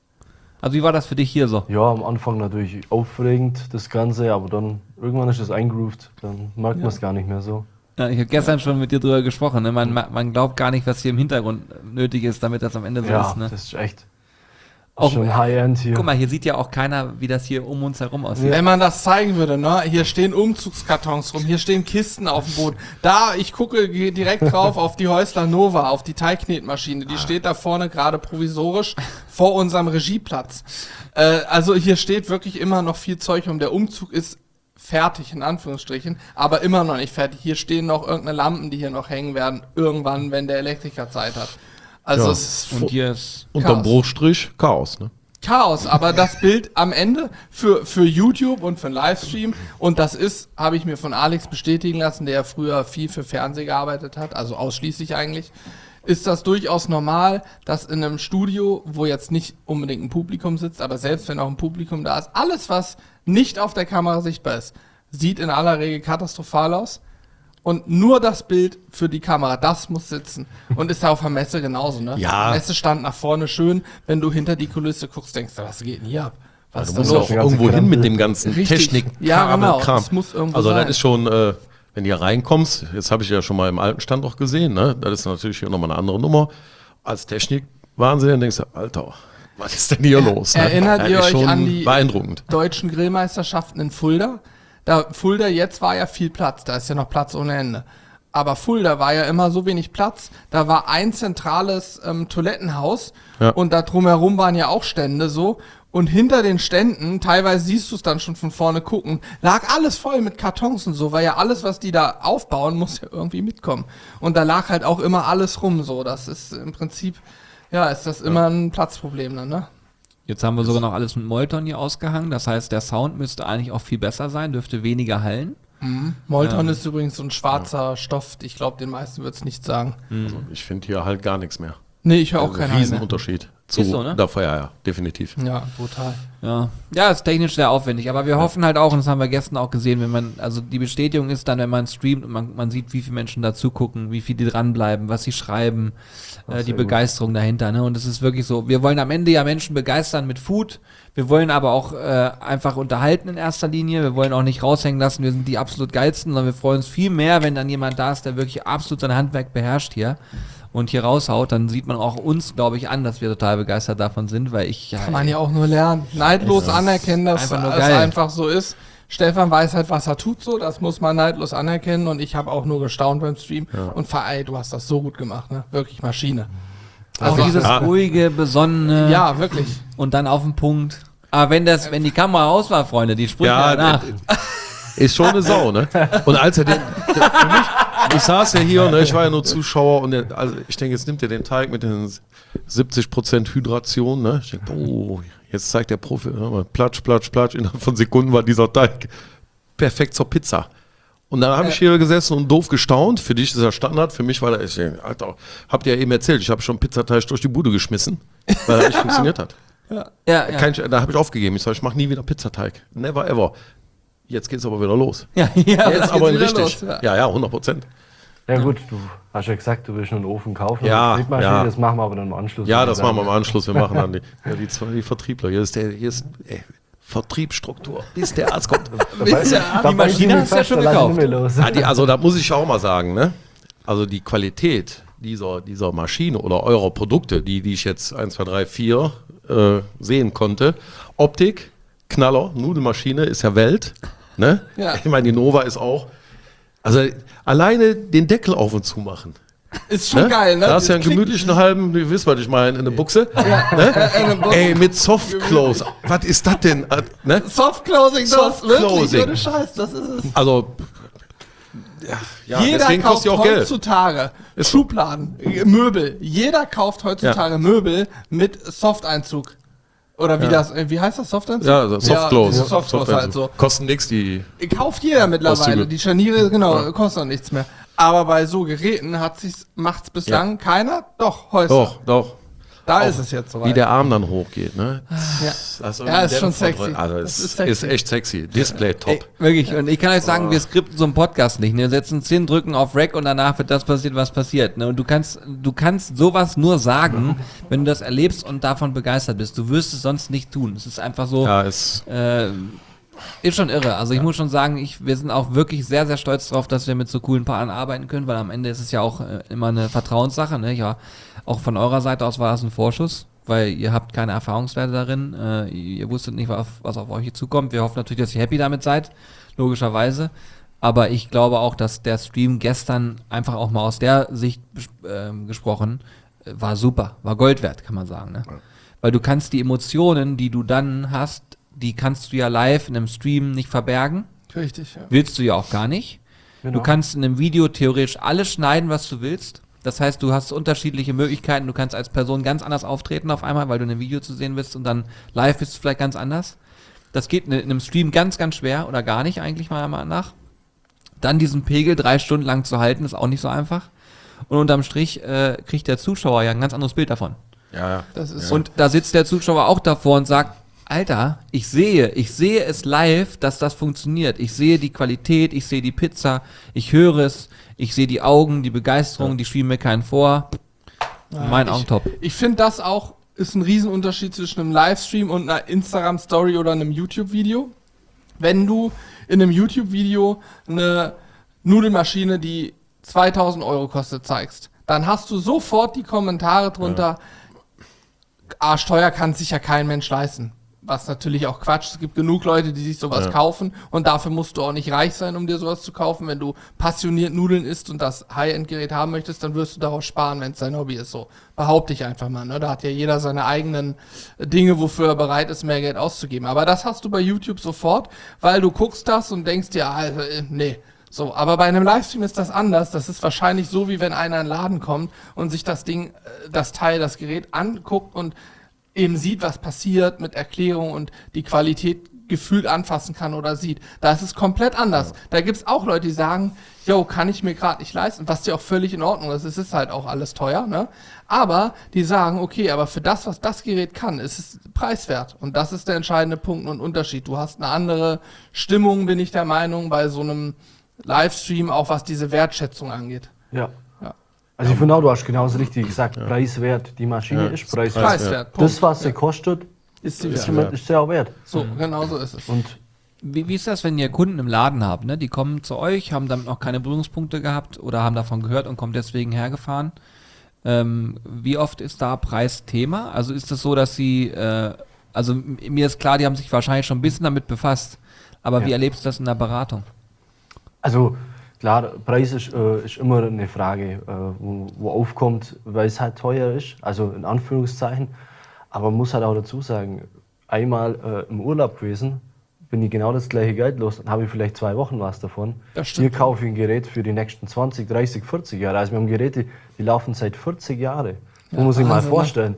Also wie war das für dich hier so? Ja, am Anfang natürlich aufregend, das Ganze, aber dann irgendwann ist es eingrooved, dann merkt man es gar nicht mehr so. Ja, ich habe gestern schon mit dir drüber gesprochen. Ne? Man, man glaubt gar nicht, was hier im Hintergrund nötig ist, damit das am Ende so Ja, ist. Ne? das ist echt Auch- schon High-End hier. Guck mal, hier sieht ja auch keiner, wie das hier um uns herum aussieht. Wenn man das zeigen würde, ne? Hier stehen Umzugskartons rum, hier stehen Kisten auf dem Boden. Da, ich gucke ge- direkt drauf auf die Häusler Nova, auf die Teigknetmaschine. Die steht da vorne gerade provisorisch vor unserem Regieplatz. Äh, also hier steht wirklich immer noch viel Zeug rum. Der Umzug ist fertig, in Anführungsstrichen, aber immer noch nicht fertig. Hier stehen noch irgendeine Lampen, die hier noch hängen werden, irgendwann, wenn der Elektriker Zeit hat. Also Ja. es ist Und hier ist... Unterm Chaos. Bruchstrich Chaos, ne? Chaos, aber das Bild am Ende für, für YouTube und für einen Livestream, und das ist, habe ich mir von Alex bestätigen lassen, der ja früher viel für Fernsehen gearbeitet hat, also ausschließlich eigentlich, ist das durchaus normal, dass in einem Studio, wo jetzt nicht unbedingt ein Publikum sitzt, aber selbst wenn auch ein Publikum da ist, alles, was nicht auf der Kamera sichtbar ist, sieht in aller Regel katastrophal aus. Und nur das Bild für die Kamera, das muss sitzen. Und ist ja auf der Messe genauso, ne? Ja. Messestand nach vorne schön, wenn du hinter die Kulisse guckst, denkst du, was geht denn hier ab? Was Du ist musst da ja los? auch Der ganze irgendwo hin mit Krempel. dem ganzen Richtig. Technik, Ja, Kabel, genau. Kram. Das muss irgendwo also sein. das ist schon, äh, wenn du hier reinkommst, jetzt habe ich ja schon mal im alten Standort gesehen, ne? Das ist natürlich hier nochmal eine andere Nummer. Als Technik-Wahnsinn, dann denkst du, Alter, was ist denn hier los? ne? Erinnert Das ihr ist euch schon an die- beeindruckend. Deutschen Grillmeisterschaften in Fulda. Da Fulda jetzt war ja viel Platz, da ist ja noch Platz ohne Ende. Aber Fulda war ja immer so wenig Platz. Da war ein zentrales ähm, Toilettenhaus Ja. und da drumherum waren ja auch Stände so. Und hinter den Ständen, teilweise siehst du es dann schon von vorne gucken, lag alles voll mit Kartons und so, weil ja alles, was die da aufbauen, muss ja irgendwie mitkommen. Und da lag halt auch immer alles rum so. Das ist im Prinzip, ja, ist das immer ein Platzproblem dann, ne? Jetzt haben wir sogar noch alles mit Molton hier ausgehangen. Das heißt, der Sound müsste eigentlich auch viel besser sein, dürfte weniger hallen. Molton ist übrigens so ein schwarzer Stoff. Ich glaube, den meisten wird's nicht sagen. Also ich finde hier halt gar nichts mehr. Nee, ich höre auch Also keinen Hall mehr. Riesenunterschied zu Ist so, ne? davor, ja, ja, definitiv. Ja, brutal. Ja, ja, ist technisch sehr aufwendig, aber wir hoffen halt auch, und das haben wir gestern auch gesehen, wenn man, also die Bestätigung ist dann, wenn man streamt und man, man sieht, wie viele Menschen da zugucken, wie viele die dranbleiben, was sie schreiben, äh, die sehr gut. Begeisterung dahinter, ne? Und es ist wirklich so, wir wollen am Ende ja Menschen begeistern mit Food, wir wollen aber auch äh, einfach unterhalten in erster Linie, wir wollen auch nicht raushängen lassen, wir sind die absolut geilsten, sondern wir freuen uns viel mehr, wenn dann jemand da ist, der wirklich absolut sein Handwerk beherrscht hier und hier raushaut, dann sieht man auch uns, glaube ich, an, dass wir total begeistert davon sind, weil ich ja, Kann man ja auch nur lernen. Neidlos anerkennen, dass einfach nur es geil. einfach so ist. Stefan weiß halt, was er tut so, das muss man neidlos anerkennen, und ich habe auch nur gestaunt beim Stream und ver ey, du hast das so gut gemacht, ne? Wirklich Maschine. auch Also, dieses ja. ruhige, besonnene ja, wirklich. und dann auf den Punkt. Aber wenn das, wenn die Kamera aus war, Freunde, die spricht Ja, ja nach. Ist schon eine Sau, ne? Und als er den, der, für mich, ich saß ja hier, ne, ich war ja nur Zuschauer, und der, also ich denke, jetzt nimmt er den Teig mit den siebzig Prozent Hydration, ne? Ich denke, oh, jetzt zeigt der Profi, ne, platsch, platsch, platsch, innerhalb von Sekunden war dieser Teig perfekt zur Pizza. Und dann habe ich hier gesessen und doof gestaunt. Für dich ist das Standard, für mich war das, ich denke, Alter, habt ihr ja eben erzählt, ich habe schon Pizzateig durch die Bude geschmissen, weil er nicht funktioniert hat. Ja, ja. Kein, da habe ich aufgegeben. Ich sage, ich mache nie wieder Pizzateig. Never ever. Jetzt geht's aber wieder los. ja, ja. Jetzt aber in wieder richtig. los, ja. ja, ja, hundert Prozent. Ja gut, du hast ja gesagt, du willst nur einen Ofen kaufen. Ja, eine Knetmaschine, ja. das machen wir aber dann im Anschluss. Ja, würde das ich machen wir sagen. im Anschluss. Wir machen dann die, ja, die zwei die Vertriebler. Hier ist der, hier ist ey, Vertriebsstruktur, bis der Arzt kommt. Dabei- Ja, dabei die Maschine bin ich hast du ja fest, schon da lass ich gekauft. nicht mehr los. Ja, die, also da muss ich auch mal sagen, ne? Also die Qualität dieser, dieser Maschine oder eurer Produkte, die, die ich jetzt eins, zwei, drei, vier äh, sehen konnte. Optik, Knaller, Nudelmaschine ist ja Welt. Ne? Ja. Ich meine, die Nova ist auch. Also alleine den Deckel auf und zu machen. Ist schon Ne? geil, ne? Da hast du ja einen Klingt- gemütlichen halben, ihr wisst, was ich meine, in der Buchse. äh, eine Buchse. Ey, mit Soft Close. Was ist das denn? Äh, Ne? Soft Closing, das Soft wirklich, Closing. ohne Scheiß, das ist es. Also, ja, ja Jeder deswegen kauft kostet die auch Geld. heutzutage Ist so. Schubladen, äh, Möbel. Jeder kauft heutzutage Möbel mit Softeinzug. Oder wie Ja. das, äh, wie heißt das, Softeinzug? Ja, also Soft Close. diese Soft Close halt so. Kosten nichts, die. Kauft jeder mittlerweile. Auszüge. Die Scharniere, genau, Ja. kosten auch nichts mehr. Aber bei so Geräten hat sich's, macht's bislang keiner. Doch, Häuser. Doch, doch. Da ist es jetzt so. Wie der Arm dann hochgeht, ne? Ja, Also ja ist schon Dämpfer sexy. drin. Also Das es ist sexy. ist echt sexy. Display top. Ey, wirklich, und ich kann euch sagen, wir skripten so einen Podcast nicht. Ne? Wir setzen zehn Drücken auf Rack und danach wird das passiert, was passiert. Ne? Und du kannst, du kannst sowas nur sagen, wenn du das erlebst und davon begeistert bist. Du wirst es sonst nicht tun. Es ist einfach so, Ja, ist äh, ist schon irre. Also ich muss schon sagen, ich, wir sind auch wirklich sehr, sehr stolz drauf, dass wir mit so coolen Partnern arbeiten können, weil am Ende ist es ja auch äh, immer eine Vertrauenssache. Ne? Ja, auch von eurer Seite aus war das ein Vorschuss, weil ihr habt keine Erfahrungswerte darin. Äh, ihr wusstet nicht, was, was auf euch hier zukommt. Wir hoffen natürlich, dass ihr happy damit seid, logischerweise. Aber ich glaube auch, dass der Stream gestern einfach auch mal aus der Sicht äh, gesprochen äh, war super, war Gold wert, kann man sagen. Ne? Weil du kannst die Emotionen, die du dann hast, die kannst du ja live in einem Stream nicht verbergen. Richtig, ja. Willst du ja auch gar nicht. Genau. Du kannst in einem Video theoretisch alles schneiden, was du willst. Das heißt, du hast unterschiedliche Möglichkeiten. Du kannst als Person ganz anders auftreten auf einmal, weil du in einem Video zu sehen bist und dann live bist du vielleicht ganz anders. Das geht in einem Stream ganz, ganz schwer oder gar nicht eigentlich meiner Meinung nach. Dann diesen Pegel drei Stunden lang zu halten, ist auch nicht so einfach. Und unterm Strich äh, kriegt der Zuschauer ja ein ganz anderes Bild davon. ja, ja. Das ist Und da sitzt der Zuschauer auch davor und sagt, Alter, ich sehe, ich sehe es live, dass das funktioniert. Ich sehe die Qualität, ich sehe die Pizza, ich höre es, ich sehe die Augen, die Begeisterung, die schieben mir keinen vor. In meinen Augen top. Ich finde, das auch ist ein Riesenunterschied zwischen einem Livestream und einer Instagram-Story oder einem YouTube-Video. Wenn du in einem YouTube-Video eine Nudelmaschine, die zweitausend Euro kostet, zeigst, dann hast du sofort die Kommentare drunter, arschteuer kann sich ja kein Mensch leisten. Was natürlich auch Quatsch. Es gibt genug Leute, die sich sowas Ja. kaufen und dafür musst du auch nicht reich sein, um dir sowas zu kaufen. Wenn du passioniert Nudeln isst und das High-End-Gerät haben möchtest, dann wirst du darauf sparen, wenn es dein Hobby ist. So behaupte ich einfach mal. Ne? Da hat ja jeder seine eigenen Dinge, wofür er bereit ist, mehr Geld auszugeben. Aber das hast du bei YouTube sofort, weil du guckst das und denkst dir, also, äh, nee. So, aber bei einem Livestream ist das anders. Das ist wahrscheinlich so, wie wenn einer in den Laden kommt und sich das Ding, äh, das Teil, das Gerät anguckt und eben sieht, was passiert mit Erklärung und die Qualität gefühlt anfassen kann oder sieht. Da ist es komplett anders. Da gibt es auch Leute, die sagen, yo, kann ich mir gerade nicht leisten, was ja auch völlig in Ordnung ist. Es ist halt auch alles teuer, ne? Aber die sagen, okay, aber für das, was das Gerät kann, ist es preiswert. Und das ist der entscheidende Punkt und Unterschied. Du hast eine andere Stimmung, bin ich der Meinung, bei so einem Livestream, auch was diese Wertschätzung angeht. Ja. Ja. Also ich finde auch, du hast genauso richtig gesagt, preiswert. Die Maschine Ja, ist ist preiswert. Preiswert. Punkt. Das, was sie kostet, ist die ist, Wert. ist ja auch wert. So, genau so ist es. Und Wie, wie ist das, wenn ihr Kunden im Laden habt? Ne? Die kommen zu euch, haben damit noch keine Berührungspunkte gehabt oder haben davon gehört und kommen deswegen hergefahren. Ähm, wie oft ist da Preisthema? Also ist es so, dass sie, äh, also m- mir ist klar, die haben sich wahrscheinlich schon ein bisschen damit befasst, aber Ja. wie erlebst du das in der Beratung? also klar, Preis ist, äh, ist immer eine Frage, äh, wo, wo aufkommt, weil es halt teuer ist, also in Anführungszeichen. Aber man muss halt auch dazu sagen, einmal äh, im Urlaub gewesen, bin ich genau das gleiche Geld los, dann habe ich vielleicht zwei Wochen was davon. Das stimmt. Hier kaufe ich ein Gerät für die nächsten zwanzig, dreißig, vierzig Jahre. Also wir haben Geräte, die laufen seit vierzig Jahren. Ja, muss ich mal Wahnsinn, ne? vorstellen.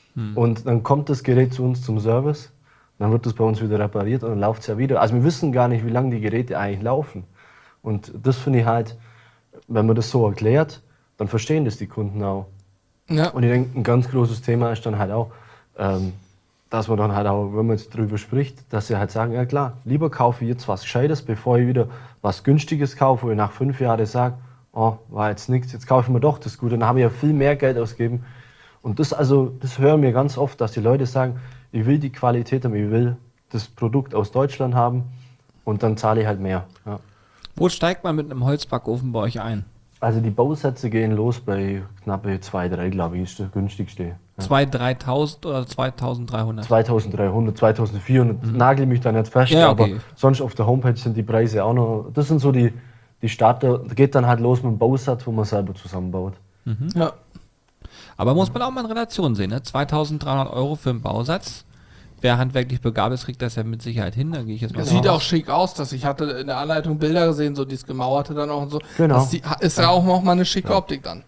Und dann kommt das Gerät zu uns zum Service, dann wird das bei uns wieder repariert und dann läuft es ja wieder. Also wir wissen gar nicht, wie lange die Geräte eigentlich laufen. Und das finde ich halt, wenn man das so erklärt, dann verstehen das die Kunden auch. Ja. Und ich denke, ein ganz großes Thema ist dann halt auch, ähm, dass man dann halt auch, wenn man jetzt drüber spricht, dass sie halt sagen, ja klar, lieber kaufe ich jetzt was Gescheites, bevor ich wieder was Günstiges kaufe, wo ich nach fünf Jahren sage, oh, war jetzt nichts, jetzt kaufe ich mir doch das Gute, dann habe ich ja viel mehr Geld ausgegeben. Und das also, das hören wir ganz oft, dass die Leute sagen, ich will die Qualität haben, ich will das Produkt aus Deutschland haben und dann zahle ich halt mehr. Ja. Wo steigt man mit einem Holzbackofen bei euch ein? Also die Bausätze gehen los bei knappe zwei, drei, glaube ich, ist das günstigste. Ja. zweitausend, dreitausend oder zweitausenddreihundert? zweitausenddreihundert, zweitausendvierhundert, nagel mich da nicht fest, Ja, aber okay. sonst auf der Homepage sind die Preise auch noch, das sind so die, die Starter, da geht dann halt los mit dem Bausatz, wo man selber zusammenbaut. Ja. Aber muss man auch mal in Relation sehen, ne? zweitausenddreihundert Euro für einen Bausatz. Wer handwerklich begabt ist, kriegt das ja mit Sicherheit hin, da gehe ich jetzt mal Das davon sieht auch aus. schick aus, dass ich hatte in der Anleitung Bilder gesehen, so dieses Gemauerte dann auch und so. Genau. Das sieht- ist ja auch noch mal eine schicke Optik dann.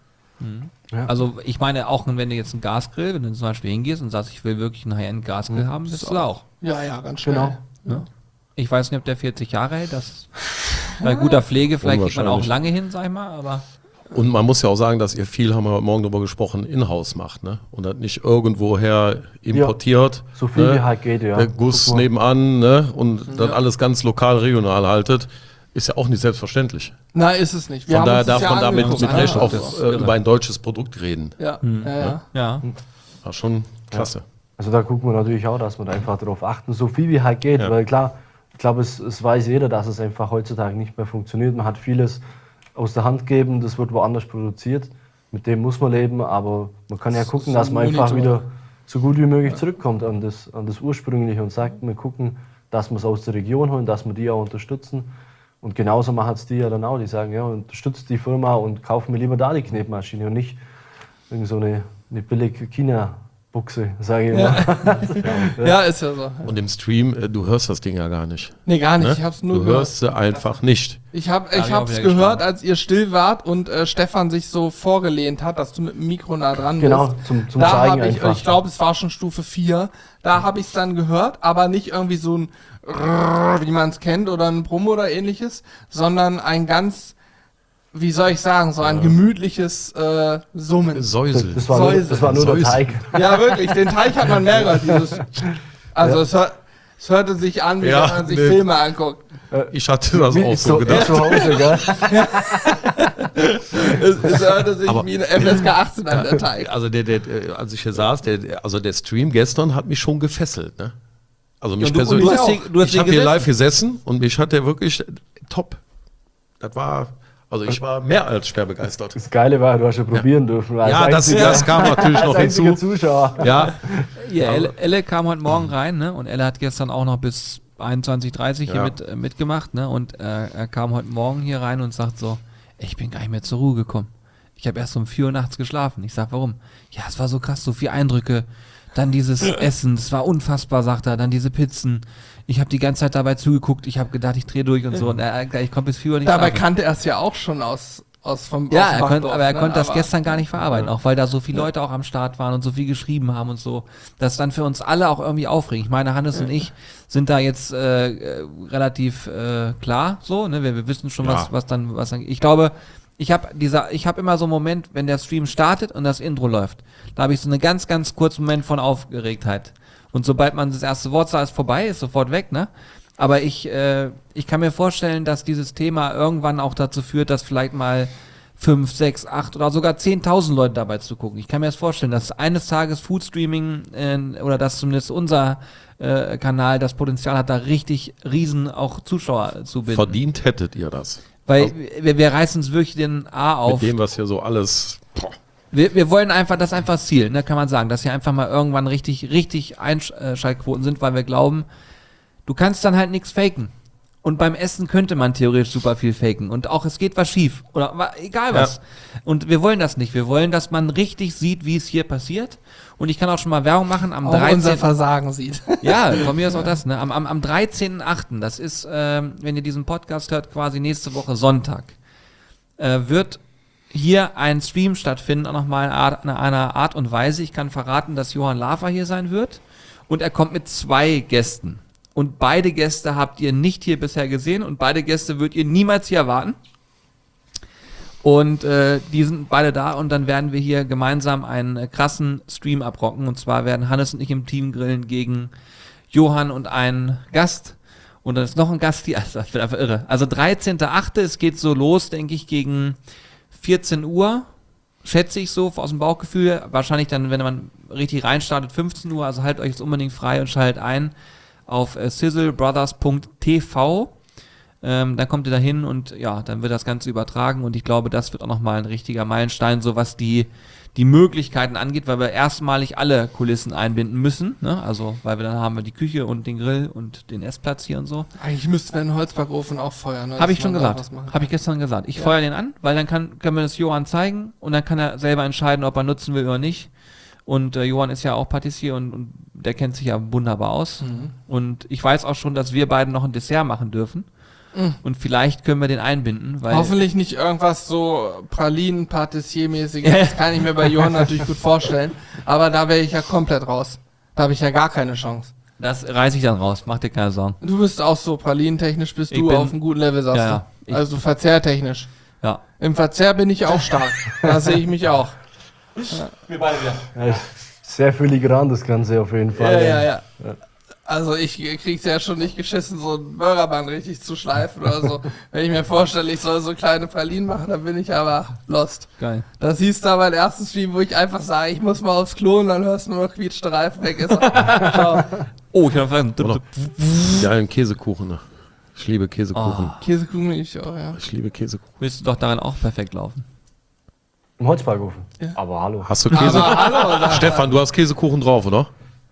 Also ich meine auch, wenn du jetzt einen Gasgrill, wenn du zum Beispiel hingehst und sagst, ich will wirklich einen High-End-Gasgrill haben, bist du da auch. Ja, ja, ganz schnell. Genau. Ich weiß nicht, ob der vierzig Jahre hält, das bei guter Pflege vielleicht kriegt man auch Unwahrscheinlich. lange hin, sag ich mal, aber Und man muss ja auch sagen, dass ihr viel, haben wir heute Morgen darüber gesprochen, in-house macht, ne? Und das nicht irgendwoher importiert. Ja, so viel ne? wie halt geht, ja. Der Guss nebenan, ne? Und dann alles ganz lokal, regional haltet. Ist ja auch nicht selbstverständlich. Nein, ist es nicht. Wir Von haben daher uns das darf ja man damit angeguckt, mit ne? Recht auch Also, äh, über ein deutsches Produkt reden. Ja, Hm. ja, ja. Ja. War schon klasse. Also da gucken wir natürlich auch, dass wir da einfach darauf achten, so viel wie halt geht. Ja. Weil klar, ich glaube, es, es weiß jeder, dass es einfach heutzutage nicht mehr funktioniert. Man hat vieles aus der Hand gegeben, das wird woanders produziert. Mit dem muss man leben, aber man kann ja gucken, so dass man ein einfach Monitor. wieder so gut wie möglich zurückkommt an das, an das Ursprüngliche und sagt, wir gucken, dass wir es aus der Region holen, dass wir die auch unterstützen. Und genauso machen es die ja dann auch, die sagen, ja, unterstützt die Firma und kaufen mir lieber da die Knetmaschine und nicht irgend so eine, eine billige China-Buchse, sage ich immer. Ja. Ja, ist ja so. Und im Stream, äh, du hörst das Ding ja gar nicht. Nee, gar nicht. Ne? Ich hab's nur Du gehört. hörst sie einfach nicht. Ich, hab, Da ich hab ich auch hab's wieder gehört, gespannt. als ihr still wart und äh, Stefan sich so vorgelehnt hat, dass du mit dem Mikro nah dran Genau, bist. zum, zum Da Zeigen habe ich, einfach. ich glaube, es war schon Stufe vier. Da habe ich es dann gehört, aber nicht irgendwie so ein Rrrr, wie man es kennt oder ein Promo oder ähnliches, sondern ein ganz, wie soll ich sagen, so ein gemütliches äh, Summen. das, Säusel. das, war nur, das war nur der Säuse. Teig. Ja, wirklich, den Teich hat man mehr gehört. Dieses, also es, hör, es hörte sich an, wie Ja, wenn man sich nee. Filme anguckt. Ich hatte das Wie auch ist so so gedacht. zu Hause, gell? Es, es hörte sich Aber- wie eine F S K achtzehn an, der Teig. Also der, der, der, als ich hier saß, der, also der Stream gestern hat mich schon gefesselt, ne? Also mich Und du, und persönlich. du hast, auch. die, du hast ich die habe hier gesessen? live gesessen und mich hat der wirklich top. Das war, also ich war mehr als schwer begeistert. Das Geile war, du hast ja probieren dürfen. Als Ja, das, einziger- das kam natürlich noch als einziger hinzu. Zuschauer. Ja, Ja, Elle, Elle kam heute Morgen rein, ne? Und Elle hat gestern auch noch bis einundzwanzig Uhr dreißig hier Ja. mit, äh, mitgemacht, ne? Und äh, er kam heute Morgen hier rein und sagt so, ich bin gar nicht mehr zur Ruhe gekommen. Ich habe erst um vier Uhr nachts geschlafen. Ich sag, warum? Ja, es war so krass, so viele Eindrücke. Dann dieses Essen, es war unfassbar, sagt er. Dann diese Pizzen. Ich habe die ganze Zeit dabei zugeguckt. Ich habe gedacht, ich drehe durch und so. Und er, ich konnte bis vier Uhr nicht Dabei schlafen. kannte er es ja auch schon aus, aus vom Ja, aus dem er konnte, Backdorf, aber er ne? konnte das Aber- gestern gar nicht verarbeiten, auch weil da so viele Leute auch am Start waren und so viel geschrieben haben und so. Das ist dann für uns alle auch irgendwie aufregend. Ich meine, Hannes und ich sind da jetzt äh, äh, relativ äh, klar so, ne? Wir, wir wissen schon, was, Ja. was dann, was dann. Ich glaube, ich habe dieser, ich habe immer so einen Moment, wenn der Stream startet und das Intro läuft, da habe ich so einen ganz, ganz kurzen Moment von Aufgeregtheit. Und sobald man das erste Wort sagt, ist vorbei, ist sofort weg, ne? Aber ich, äh, ich kann mir vorstellen, dass dieses Thema irgendwann auch dazu führt, dass vielleicht mal fünf, sechs, acht oder sogar zehntausend Leute dabei zu gucken. Ich kann mir das vorstellen, dass eines Tages Foodstreaming äh, oder dass zumindest unser äh, Kanal das Potenzial hat, da richtig riesen auch Zuschauer zu binden. verdient hättet ihr das. Weil wir, wir reißen uns wirklich den A auf. Mit dem, was hier so alles. Boah. Wir, wir wollen einfach, das ist einfach das Ziel, ne, kann man sagen, dass hier einfach mal irgendwann richtig, richtig Einschaltquoten sind, weil wir glauben, du kannst dann halt nichts faken. Und beim Essen könnte man theoretisch super viel faken. Und auch es geht was schief. Oder wa- egal was. Und wir wollen das nicht. Wir wollen, dass man richtig sieht, wie es hier passiert. Und ich kann auch schon mal Werbung machen am Auch unser dreizehnten Versagen sieht. Ja, von mir ist auch das, ne? Am, am, am dreizehnten achten, das ist, ähm, wenn ihr diesen Podcast hört, quasi nächste Woche Sonntag, äh, wird hier ein Stream stattfinden, auch nochmal in Art, in einer Art und Weise. Ich kann verraten, dass Johann Lafer hier sein wird. Und er kommt mit zwei Gästen. Und beide Gäste habt ihr nicht hier bisher gesehen und beide Gäste würdet ihr niemals hier erwarten. Und äh, die sind beide da und dann werden wir hier gemeinsam einen äh, krassen Stream abrocken. Und zwar werden Hannes und ich im Team grillen gegen Johann und einen Gast. Und dann ist noch ein Gast hier. Also, das wird einfach irre. Also dreizehnten achten es geht so los, denke ich, gegen vierzehn Uhr. Schätze ich so aus dem Bauchgefühl. Wahrscheinlich dann, wenn man richtig reinstartet, fünfzehn Uhr. Also haltet euch jetzt unbedingt frei und schaltet ein auf äh, sizzlebrothers punkt t v. Ähm, dann kommt ihr da hin und ja, dann wird das Ganze übertragen und ich glaube, das wird auch nochmal ein richtiger Meilenstein, so was die, die Möglichkeiten angeht, weil wir erstmalig alle Kulissen einbinden müssen, ne? Also, weil wir dann haben wir die Küche und den Grill und den Essplatz hier und so. Eigentlich müssten wir einen Holzbackofen auch feuern. ne, Habe dass ich schon man da gesagt. was machen kann. Habe ich gestern gesagt. Ich Ja. feuer den an, weil dann kann, können wir das Johann zeigen und dann kann er selber entscheiden, ob er nutzen will oder nicht. Und äh, Johann ist ja auch Patissier und, und der kennt sich ja wunderbar aus. Mhm. Und ich weiß auch schon, dass wir beiden noch ein Dessert machen dürfen. Mhm. Und vielleicht können wir den einbinden, weil Hoffentlich nicht irgendwas so Pralinen, Patissier-mäßiges. Das kann ich mir bei Johann natürlich gut vorstellen. Aber da wäre ich ja komplett raus. Da habe ich ja gar keine Chance. das reiße ich dann raus. Mach dir keine Sorgen. Du bist auch so pralinentechnisch, bist Ich du bin- auf einem guten Level, sagst Ja, ja. du. Also verzehrtechnisch. Ja. Im Verzehr bin ich auch stark. Da sehe ich mich auch. Wir beide wieder. Ja, ist sehr filigran, das Ganze auf jeden Fall. Ja, ja, ja. Also ich krieg's ja schon nicht geschissen, so einen Burgerband richtig zu schleifen oder so. Wenn ich mir vorstelle, ich soll so kleine Pralinen machen, dann bin ich aber lost. Geil. Das hieß da mein erstes Stream, wo ich einfach sage, ich muss mal aufs Klo und dann hörst du nur noch quietschte Reifen weg. Ist er. Oh, ich kann fragen. Oder ja, ein Käsekuchen. Ne? Ich liebe Käsekuchen. Oh. Käsekuchen ich auch, ja. Ich liebe Käsekuchen. Willst du doch darin auch perfekt laufen? Im Holzbackofen. Ja. Aber hallo. Hast du Käse? Aber hallo, da- Stefan, du hast Käsekuchen drauf, oder?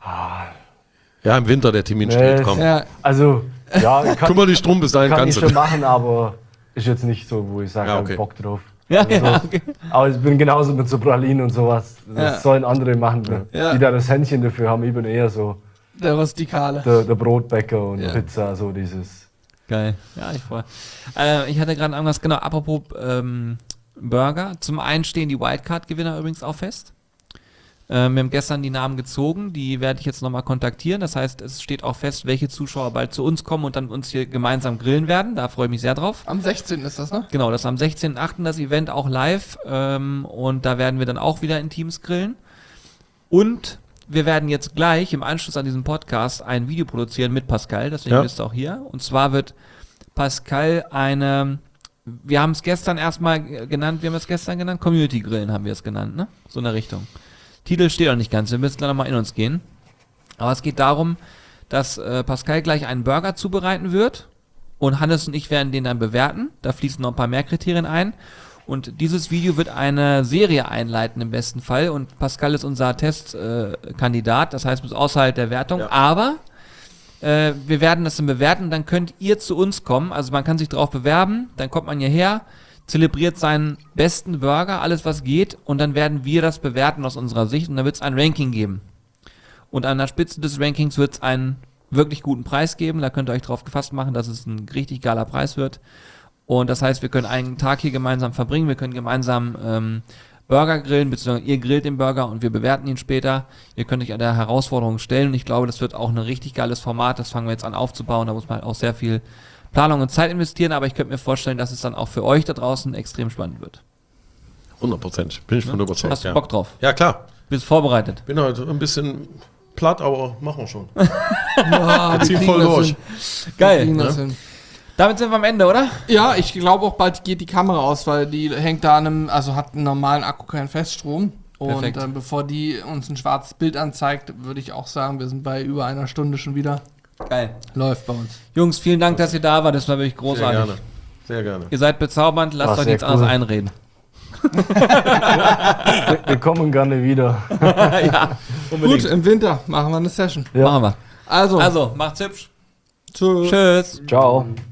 Ja, im Winter der Termin steht, Nee. komm. Ja, Also, ja, kann, Kümmer dich drum, bis dahin kann ich kannst schon du. machen, aber ist jetzt nicht so, wo ich sage, Ja, ja, okay. Bock drauf. Ja, Also, ja, okay. Aber ich bin genauso mit so Pralinen und sowas. Das Ja. sollen andere machen, Ja. die da das Händchen dafür haben. Ich bin eher so der Rustikale. der, der Brotbäcker und Ja. Pizza, so dieses. Geil. Ja, ich freue. Äh, ich hatte gerade irgendwas, genau, apropos ähm, Burger. Zum einen stehen die Wildcard-Gewinner übrigens auch fest. Ähm, wir haben gestern die Namen gezogen, die werde ich jetzt nochmal kontaktieren. Das heißt, es steht auch fest, welche Zuschauer bald zu uns kommen und dann uns hier gemeinsam grillen werden. Da freue ich mich sehr drauf. Am sechzehnten ist das, ne? Genau, das ist am sechzehnten achten das Event auch live ähm, und da werden wir dann auch wieder in Teams grillen. Und wir werden jetzt gleich im Anschluss an diesen Podcast ein Video produzieren mit Pascal, deswegen Ja. bist du auch hier. Und zwar wird Pascal eine, wir haben es gestern erstmal genannt, wir haben es gestern genannt, Community Grillen haben wir es genannt, ne? So in der Richtung. Titel steht noch nicht ganz, wir müssen dann nochmal in uns gehen. Aber es geht darum, dass äh, Pascal gleich einen Burger zubereiten wird und Hannes und ich werden den dann bewerten. Da fließen noch ein paar mehr Kriterien ein. Und dieses Video wird eine Serie einleiten im besten Fall. Und Pascal ist unser Testkandidat, äh, Kandidat, das heißt bis außerhalb der Wertung. Ja. Aber äh, wir werden das dann bewerten, dann könnt ihr zu uns kommen. Also man kann sich darauf bewerben, dann kommt man hierher, zelebriert seinen besten Burger, alles was geht. Und dann werden wir das bewerten aus unserer Sicht. Und dann wird es ein Ranking geben. Und an der Spitze des Rankings wird es einen wirklich guten Preis geben. Da könnt ihr euch drauf gefasst machen, dass es ein richtig geiler Preis wird. Und das heißt, wir können einen Tag hier gemeinsam verbringen. Wir können gemeinsam ähm, Burger grillen, beziehungsweise ihr grillt den Burger und wir bewerten ihn später. Ihr könnt euch an der Herausforderung stellen. Und ich glaube, das wird auch ein richtig geiles Format. Das fangen wir jetzt an aufzubauen. Da muss man halt auch sehr viel Planung und Zeit investieren. Aber ich könnte mir vorstellen, dass es dann auch für euch da draußen extrem spannend wird. hundert Prozent. Bin ich von überzeugt. Hast du ja. Bock drauf? Ja, klar. Bist vorbereitet? Bin heute ein bisschen platt, aber machen wir schon. Ja, wir ziehen kriegen voll das durch. hin. Wir Geil. kriegen das ne? hin. Damit sind wir am Ende, oder? Ja, ich glaube auch bald geht die Kamera aus, weil die hängt da an einem, also hat einen normalen Akku, keinen Feststrom. Und Perfekt. äh, bevor die uns ein schwarzes Bild anzeigt, würde ich auch sagen, wir sind bei über einer Stunde schon wieder. Geil. Läuft bei uns. Jungs, vielen Dank, dass ihr da wart. Das war wirklich Sehr großartig. gerne. Sehr gerne. Ihr seid bezaubernd. Lasst War euch sehr nichts anderes cool. einreden. Wir, wir kommen gerne wieder. Gut, im Winter machen wir eine Session. Ja. Machen wir. Also, Also, macht's hübsch. tschüss. Tschüss. Ciao.